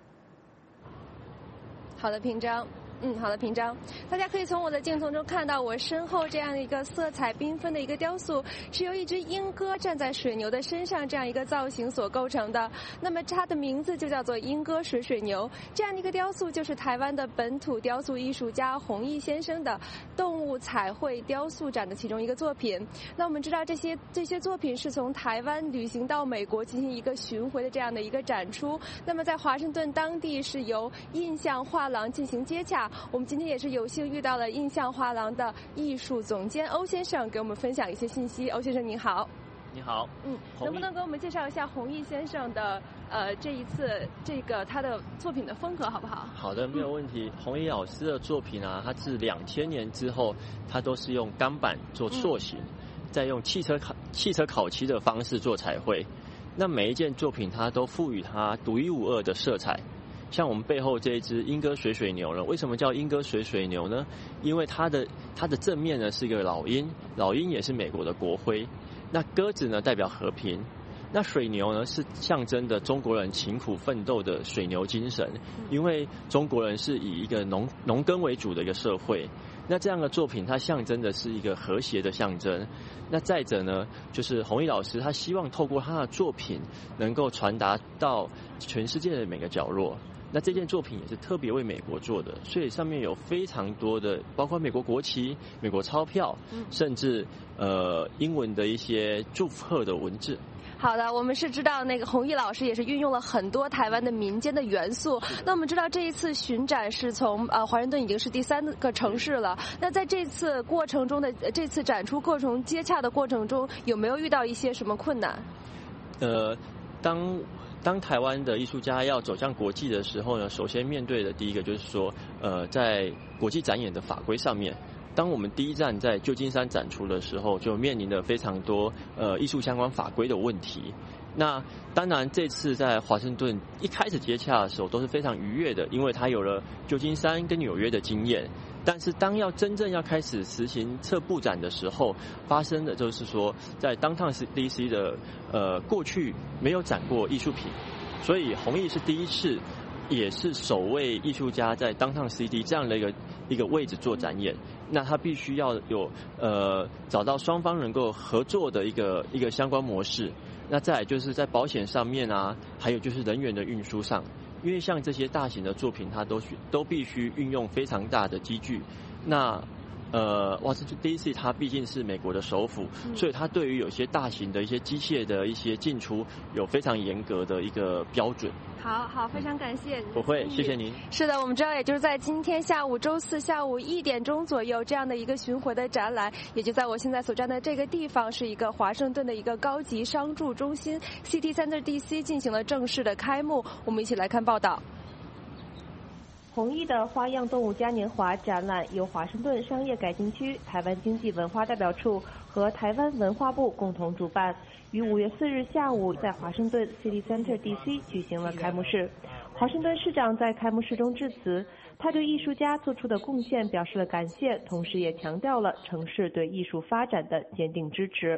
好的，平章。嗯，好的，平章。大家可以从我的镜头中看到，我身后这样的一个色彩缤纷的一个雕塑，是由一只鹰鸽站在水牛的身上这样一个造型所构成的。那么它的名字就叫做鹰鸽水水牛。这样的一个雕塑就是台湾的本土雕塑艺术家弘毅先生的动物彩绘雕塑展的其中一个作品。那我们知道这些这些作品是从台湾旅行到美国进行一个巡回的这样的一个展出。那么在华盛顿当地是由印象画廊进行接洽。我们今天也是有幸遇到了印象画廊的艺术总监欧先生，给我们分享一些信息。欧先生您好。 你好。 嗯，能不能给我们介绍一下弘毅先生的呃这一次这个他的作品的风格好不好？ 好的，没有问题。弘毅老师的作品啊，他自两千年之后，他都是用钢板做塑形，嗯、再用汽车烤汽车烤漆的方式做彩绘。那每一件作品，他都赋予它独一无二的色彩。像我们背后这一只鹰鸽水水牛呢，为什么叫鹰鸽水水牛呢？因为它的它的正面呢是一个老鹰，老鹰也是美国的国徽。那鸽子呢代表和平，那水牛呢是象征的中国人勤苦奋斗的水牛精神，因为中国人是以一个农农耕为主的一个社会。那这样的作品它象征的是一个和谐的象征。那再者呢，就是弘毅老师他希望透过他的作品能够传达到全世界的每个角落。那这件作品也是特别为美国做的，所以上面有非常多的，包括美国国旗、美国钞票，甚至呃英文的一些祝贺的文字。 好的，我们是知道那个弘毅老师也是运用了很多台湾的民间的元素。那我们知道这一次巡展是从呃华盛顿已经是第三个城市了。那在这次过程中的这次展出过程接洽的过程中，有没有遇到一些什么困难？ 呃，当。当台湾的艺术家要走向国际的时候呢，首先面对的第一个就是说，呃，在国际展演的法规上面，当我们第一站在旧金山展出的时候，就面临了非常多呃艺术相关法规的问题。那当然，这次在华盛顿一开始接洽的时候都是非常愉悦的，因为他有了旧金山跟纽约的经验。但是当要真正要开始实行测布展的时候，发生的就是说，在Downtown D C 的呃过去没有展过艺术品，所以弘毅是第一次，也是首位艺术家在Downtown C D 这样的一个一个位置做展演。那他必须要有呃找到双方能够合作的一个一个相关模式。那再来就是在保险上面啊，还有就是人员的运输上。因为像这些大型的作品，它都需都必须运用非常大的机具。那呃，华盛顿 D C 它毕竟是美国的首府，嗯、所以它对于有些大型的一些机械的一些进出有非常严格的一个标准。 好好，非常感谢。 不会，谢谢您。 是的，我们知道，也就是在今天下午周四下午一点钟左右，这样的一个巡回的展览，也就在我现在所站的这个地方，是一个华盛顿的一个高级商住中心 City Center D C 进行了正式的开幕。我们一起来看报道。 弘毅的花样动物嘉年华展览由华盛顿商业改进区台湾经济文化代表处和台湾文化部共同主办，于五月四日下午在华盛顿 City Center D C 举行了开幕式。华盛顿市长在开幕式中致辞，他对艺术家做出的贡献表示了感谢，同时也强调了城市对艺术发展的坚定支持。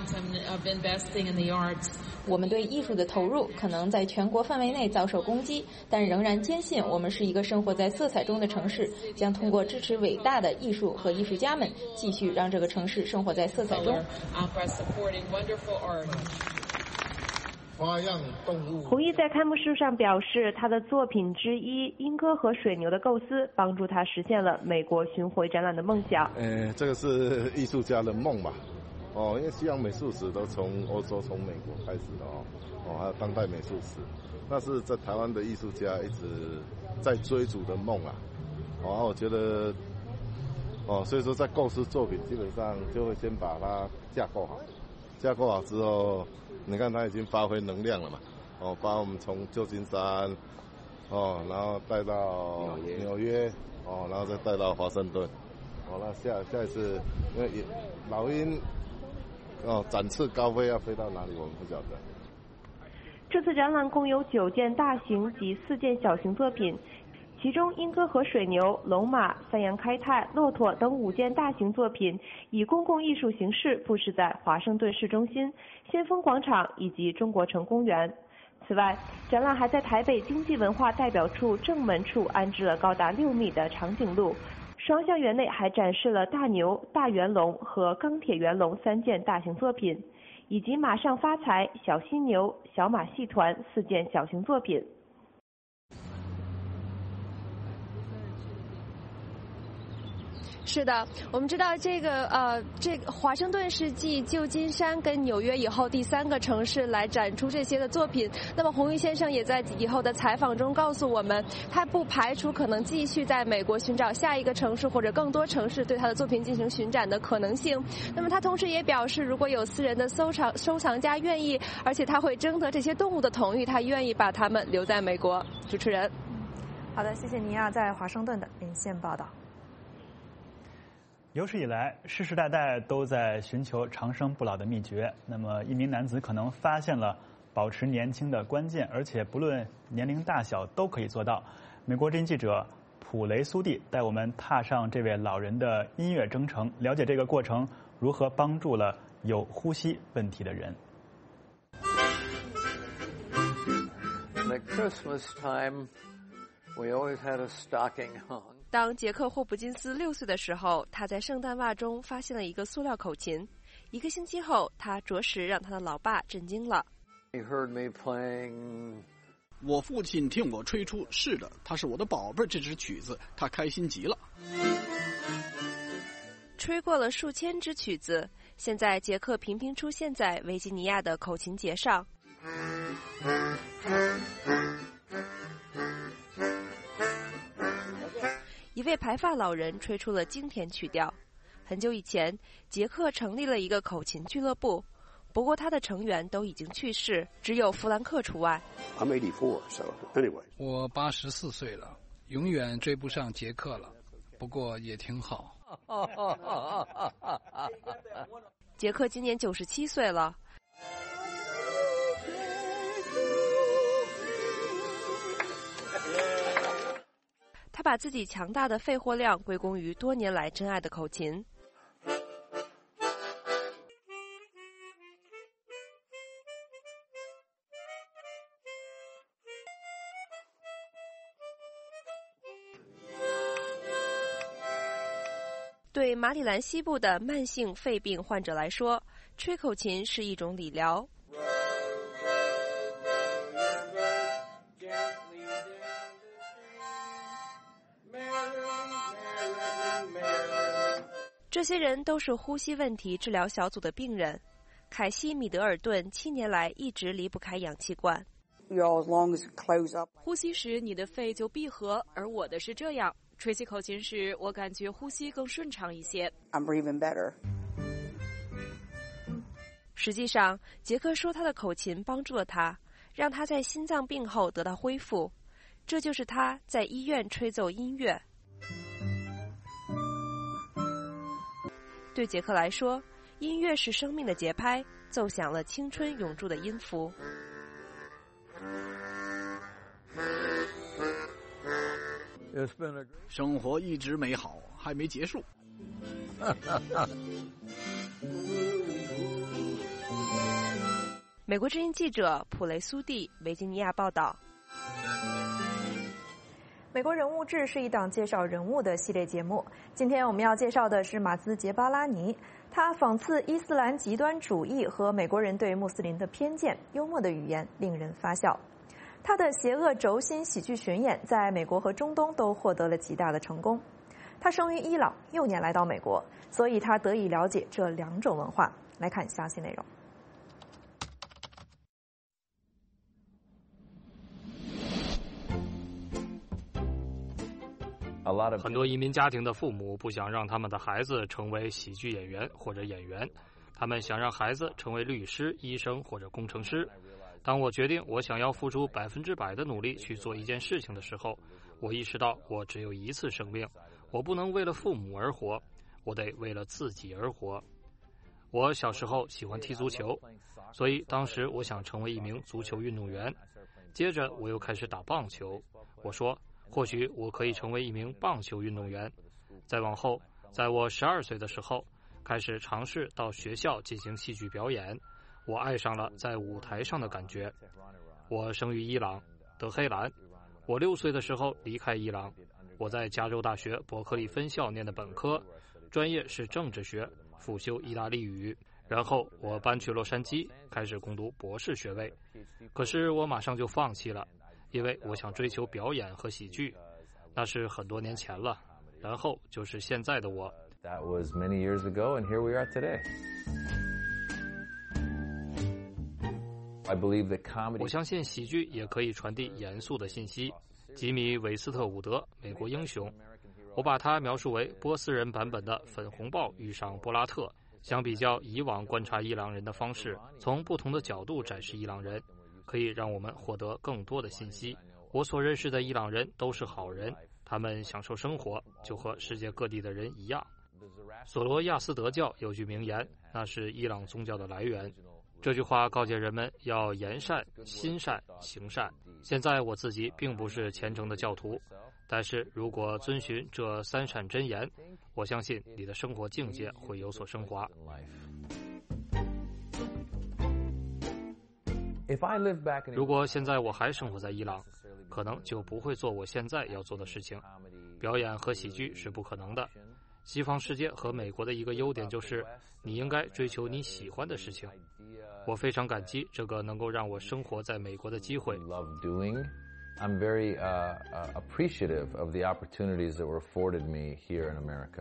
我们对艺术的投入可能在全国范围内遭受攻击，但仍然坚信我们是一个生活在色彩中的城市，将通过支持伟大的艺术和艺术家们，继续让这个城市生活在色彩中。 花样动物。弘毅在开幕式上表示，他的作品之一《莺歌和水牛》的构思，帮助他实现了美国巡回展览的梦想。 呃，这个是艺术家的梦吧？哦，因为西洋美术史都从欧洲、从美国开始的哦，哦，还有当代美术史，那是在台湾的艺术家一直在追逐的梦啊。哦，我觉得，哦，所以说在构思作品，基本上就会先把它架构好，架构好之后。你看，它已经发挥能量了嘛？哦，把我们从旧金山，哦，然后带到纽约，哦，然后再带到华盛顿，哦，那下下一次，因为老鹰，哦，展翅高飞要飞到哪里，我们不晓得。 这次展览共有九件大型及四件小型作品。其中，莺歌和水牛、龙马、三阳开泰、骆驼等五件大型作品以公共艺术形式布置在华盛顿市中心、先锋广场以及中国城公园。此外，展览还在台北经济文化代表处正门处安置了高达六米的长颈鹿。双向园内还展示了大牛、大圆龙和钢铁圆龙三件大型作品，以及马上发财、小犀牛、小马戏团四件小型作品。 是的，我们知道这个呃，这个华盛顿是继旧金山跟纽约以后第三个城市来展出这些的作品。那么弘毅先生也在以后的采访中告诉我们，他不排除可能继续在美国寻找下一个城市或者更多城市对他的作品进行巡展的可能性。那么他同时也表示，如果有私人的收藏收藏家愿意，而且他会征得这些动物的同意，他愿意把它们留在美国。主持人， 好的，谢谢尼亚在华盛顿的连线报道。 有史以来，世世代代都在寻求长生不老的秘诀。那么，一名男子可能发现了保持年轻的关键，而且不论年龄大小都可以做到。美国之音记者普雷苏蒂带我们踏上这位老人的音乐征程，了解这个过程如何帮助了有呼吸问题的人。 At Christmas time, we always had a stocking hung. 当杰克·霍普金斯六岁的时候，他在圣诞袜中发现了一个塑料口琴。一个星期后，他着实让他的老爸震惊了。 He heard me playing. 我父亲听我吹出，是的，他是我的宝贝这支曲子，他开心极了。 吹过了数千支曲子，现在杰克频频出现在维吉尼亚的口琴节上。一位白发老人吹出了经典曲调。很久以前，杰克成立了一个口琴俱乐部，不过他的成员都已经去世，只有弗兰克除外。 I'm eighty-four, so anyway. 我八十四岁了，永远追不上杰克了，不过也挺好。 杰克今年九十七岁了。他把自己强大的肺活量归功于多年来珍爱的口琴。对马里兰西部的慢性肺病患者来说，吹口琴是一种理疗。这些人都是呼吸问题治疗小组的病人。凯西·米德尔顿七年来一直离不开氧气罐。 呼吸时你的肺就闭合，而我的是这样。吹起口琴时，我感觉呼吸更顺畅一些。 I'm breathing better. 实际上，杰克说他的口琴帮助了他，让他在心脏病后得到恢复。这就是他在医院吹奏音乐。对杰克来说，音乐是生命的节拍，奏响了青春永驻的音符。 生活一直美好，还没结束。 美国之音记者普雷苏蒂，维吉尼亚报道。 美国人物志是一档介绍人物的系列节目。今天我们要介绍的是马兹杰巴拉尼， 他讽刺伊斯兰极端主义和美国人对穆斯林的偏见，幽默的语言令人发笑。他的邪恶轴心喜剧巡演在美国和中东都获得了极大的成功。他生于伊朗，幼年来到美国，所以他得以了解这两种文化。来看详细内容。 很多移民家庭的父母不想让他们的孩子成为喜剧演员或者演员，他们想让孩子成为律师、医生或者工程师。当我决定我想要付出百分之百的努力去做一件事情的时候，我意识到我只有一次生命，我不能为了父母而活，我得为了自己而活。我小时候喜欢踢足球，所以当时我想成为一名足球运动员。接着我又开始打棒球，我说或许我可以成为一名棒球运动员。再往后，在我十二岁的时候，开始尝试到学校进行戏剧表演。我爱上了在舞台上的感觉。我生于伊朗德黑兰，我六岁的时候离开伊朗。我在加州大学伯克利分校念的本科，专业是政治学，辅修意大利语。然后我搬去洛杉矶，开始攻读博士学位。可是我马上就放弃了，因为我想追求表演和喜剧。那是很多年前了，然后就是现在的我。 That was many years ago, and here we are today. I believe that comedy. 我相信喜剧也可以传递严肃的信息。吉米·韦斯特伍德，美国英雄，我把他描述为波斯人版本的粉红豹遇上波拉特。相比较以往观察伊朗人的方式，从不同的角度展示伊朗人，可以让我们获得更多的信息。我所认识的伊朗人都是好人，他们享受生活，就和世界各地的人一样。索罗亚斯德教有句名言，那是伊朗宗教的来源。这句话告诫人们要言善、心善、行善。现在我自己并不是虔诚的教徒，但是如果遵循这三善真言，我相信你的生活境界会有所升华。如果现在我还生活在伊朗，可能就不会做我现在要做的事情。表演和喜剧是不可能的。西方世界和美国的一个优点就是，你应该追求你喜欢的事情。我非常感激这个能够让我生活在美国的机会。 I'm very uh, uh, appreciative of the opportunities that were afforded me here in America.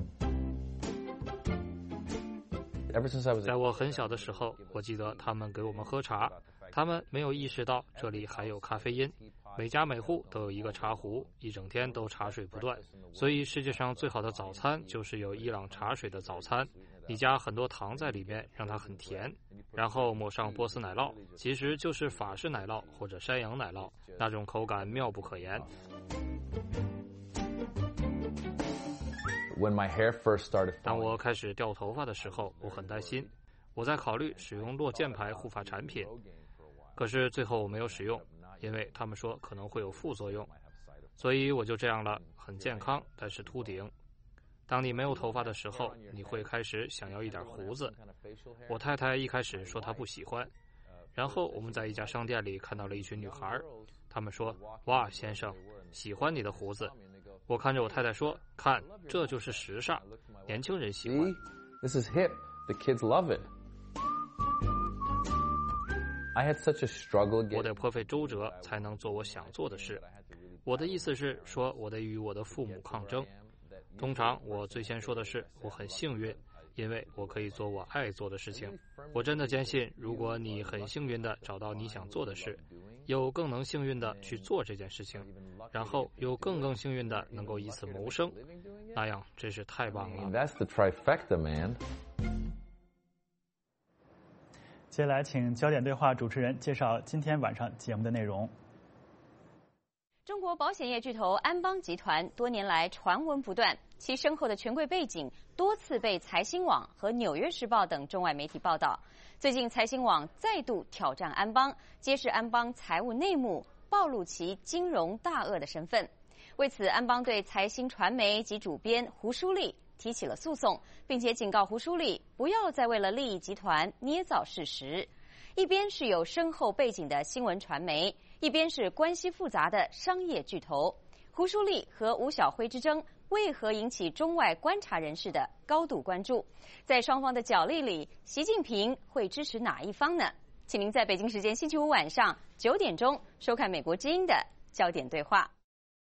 Ever since I was 在我很小的时候，我记得他们给我们喝茶，他们没有意识到这里还有咖啡因。每家每户都有一个茶壶，一整天都茶水不断。所以世界上最好的早餐就是有伊朗茶水的早餐。你加很多糖在里面，让它很甜，然后抹上波斯奶酪，其实就是法式奶酪或者山羊奶酪，那种口感妙不可言。 When my hair first started 当我开始掉头发的时候，我很担心，我在考虑使用落剑牌护发产品，可是最后我没有使用，因为他们说可能会有副作用，所以我就这样了，很健康，但是秃顶。当你没有头发的时候，你会开始想要一点胡子。我太太一开始说她不喜欢，然后我们在一家商店里看到了一群女孩，她们说：“哇，先生，喜欢你的胡子。”我看着我太太说：“看，这就是时尚，年轻人喜欢。” This is hip. The kids love it. I had such a struggle. 我得颇费周折才能做我想做的事。我的意思是说，我得与我的父母抗争。通常我最先说的是我很幸运，因为我可以做我爱做的事情。我真的坚信，如果你很幸运地找到你想做的事，又更能幸运地去做这件事情，然后又更更幸运地能够以此谋生，那样真是太棒了。 That's the trifecta, man. 接下来请焦点对话主持人介绍今天晚上节目的内容。 中国保险业巨头安邦集团多年来传闻不断，其深厚的权贵背景多次被财新网和纽约时报等中外媒体报道。最近财新网再度挑战安邦，揭示安邦财务内幕，暴露其金融大鳄的身份。为此，安邦对财新传媒及主编胡舒立提起了诉讼，并且警告胡舒立不要再为了利益集团捏造事实。一边是有深厚背景的新闻传媒，一边是关系复杂的商业巨头。胡舒立和吴晓辉之争为何引起中外观察人士的高度关注？在双方的角力里，习近平会支持哪一方呢？请您在北京时间星期五晚上九点钟收看美国之音的焦点对话。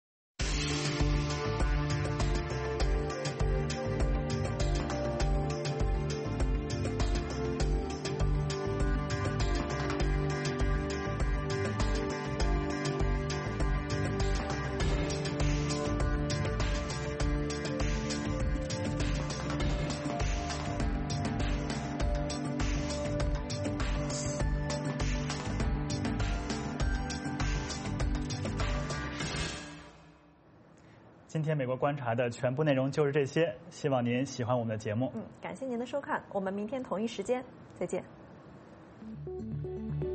今天美国观察的全部内容就是这些，希望您喜欢我们的节目。 嗯，感谢您的收看，我们明天同一时间再见。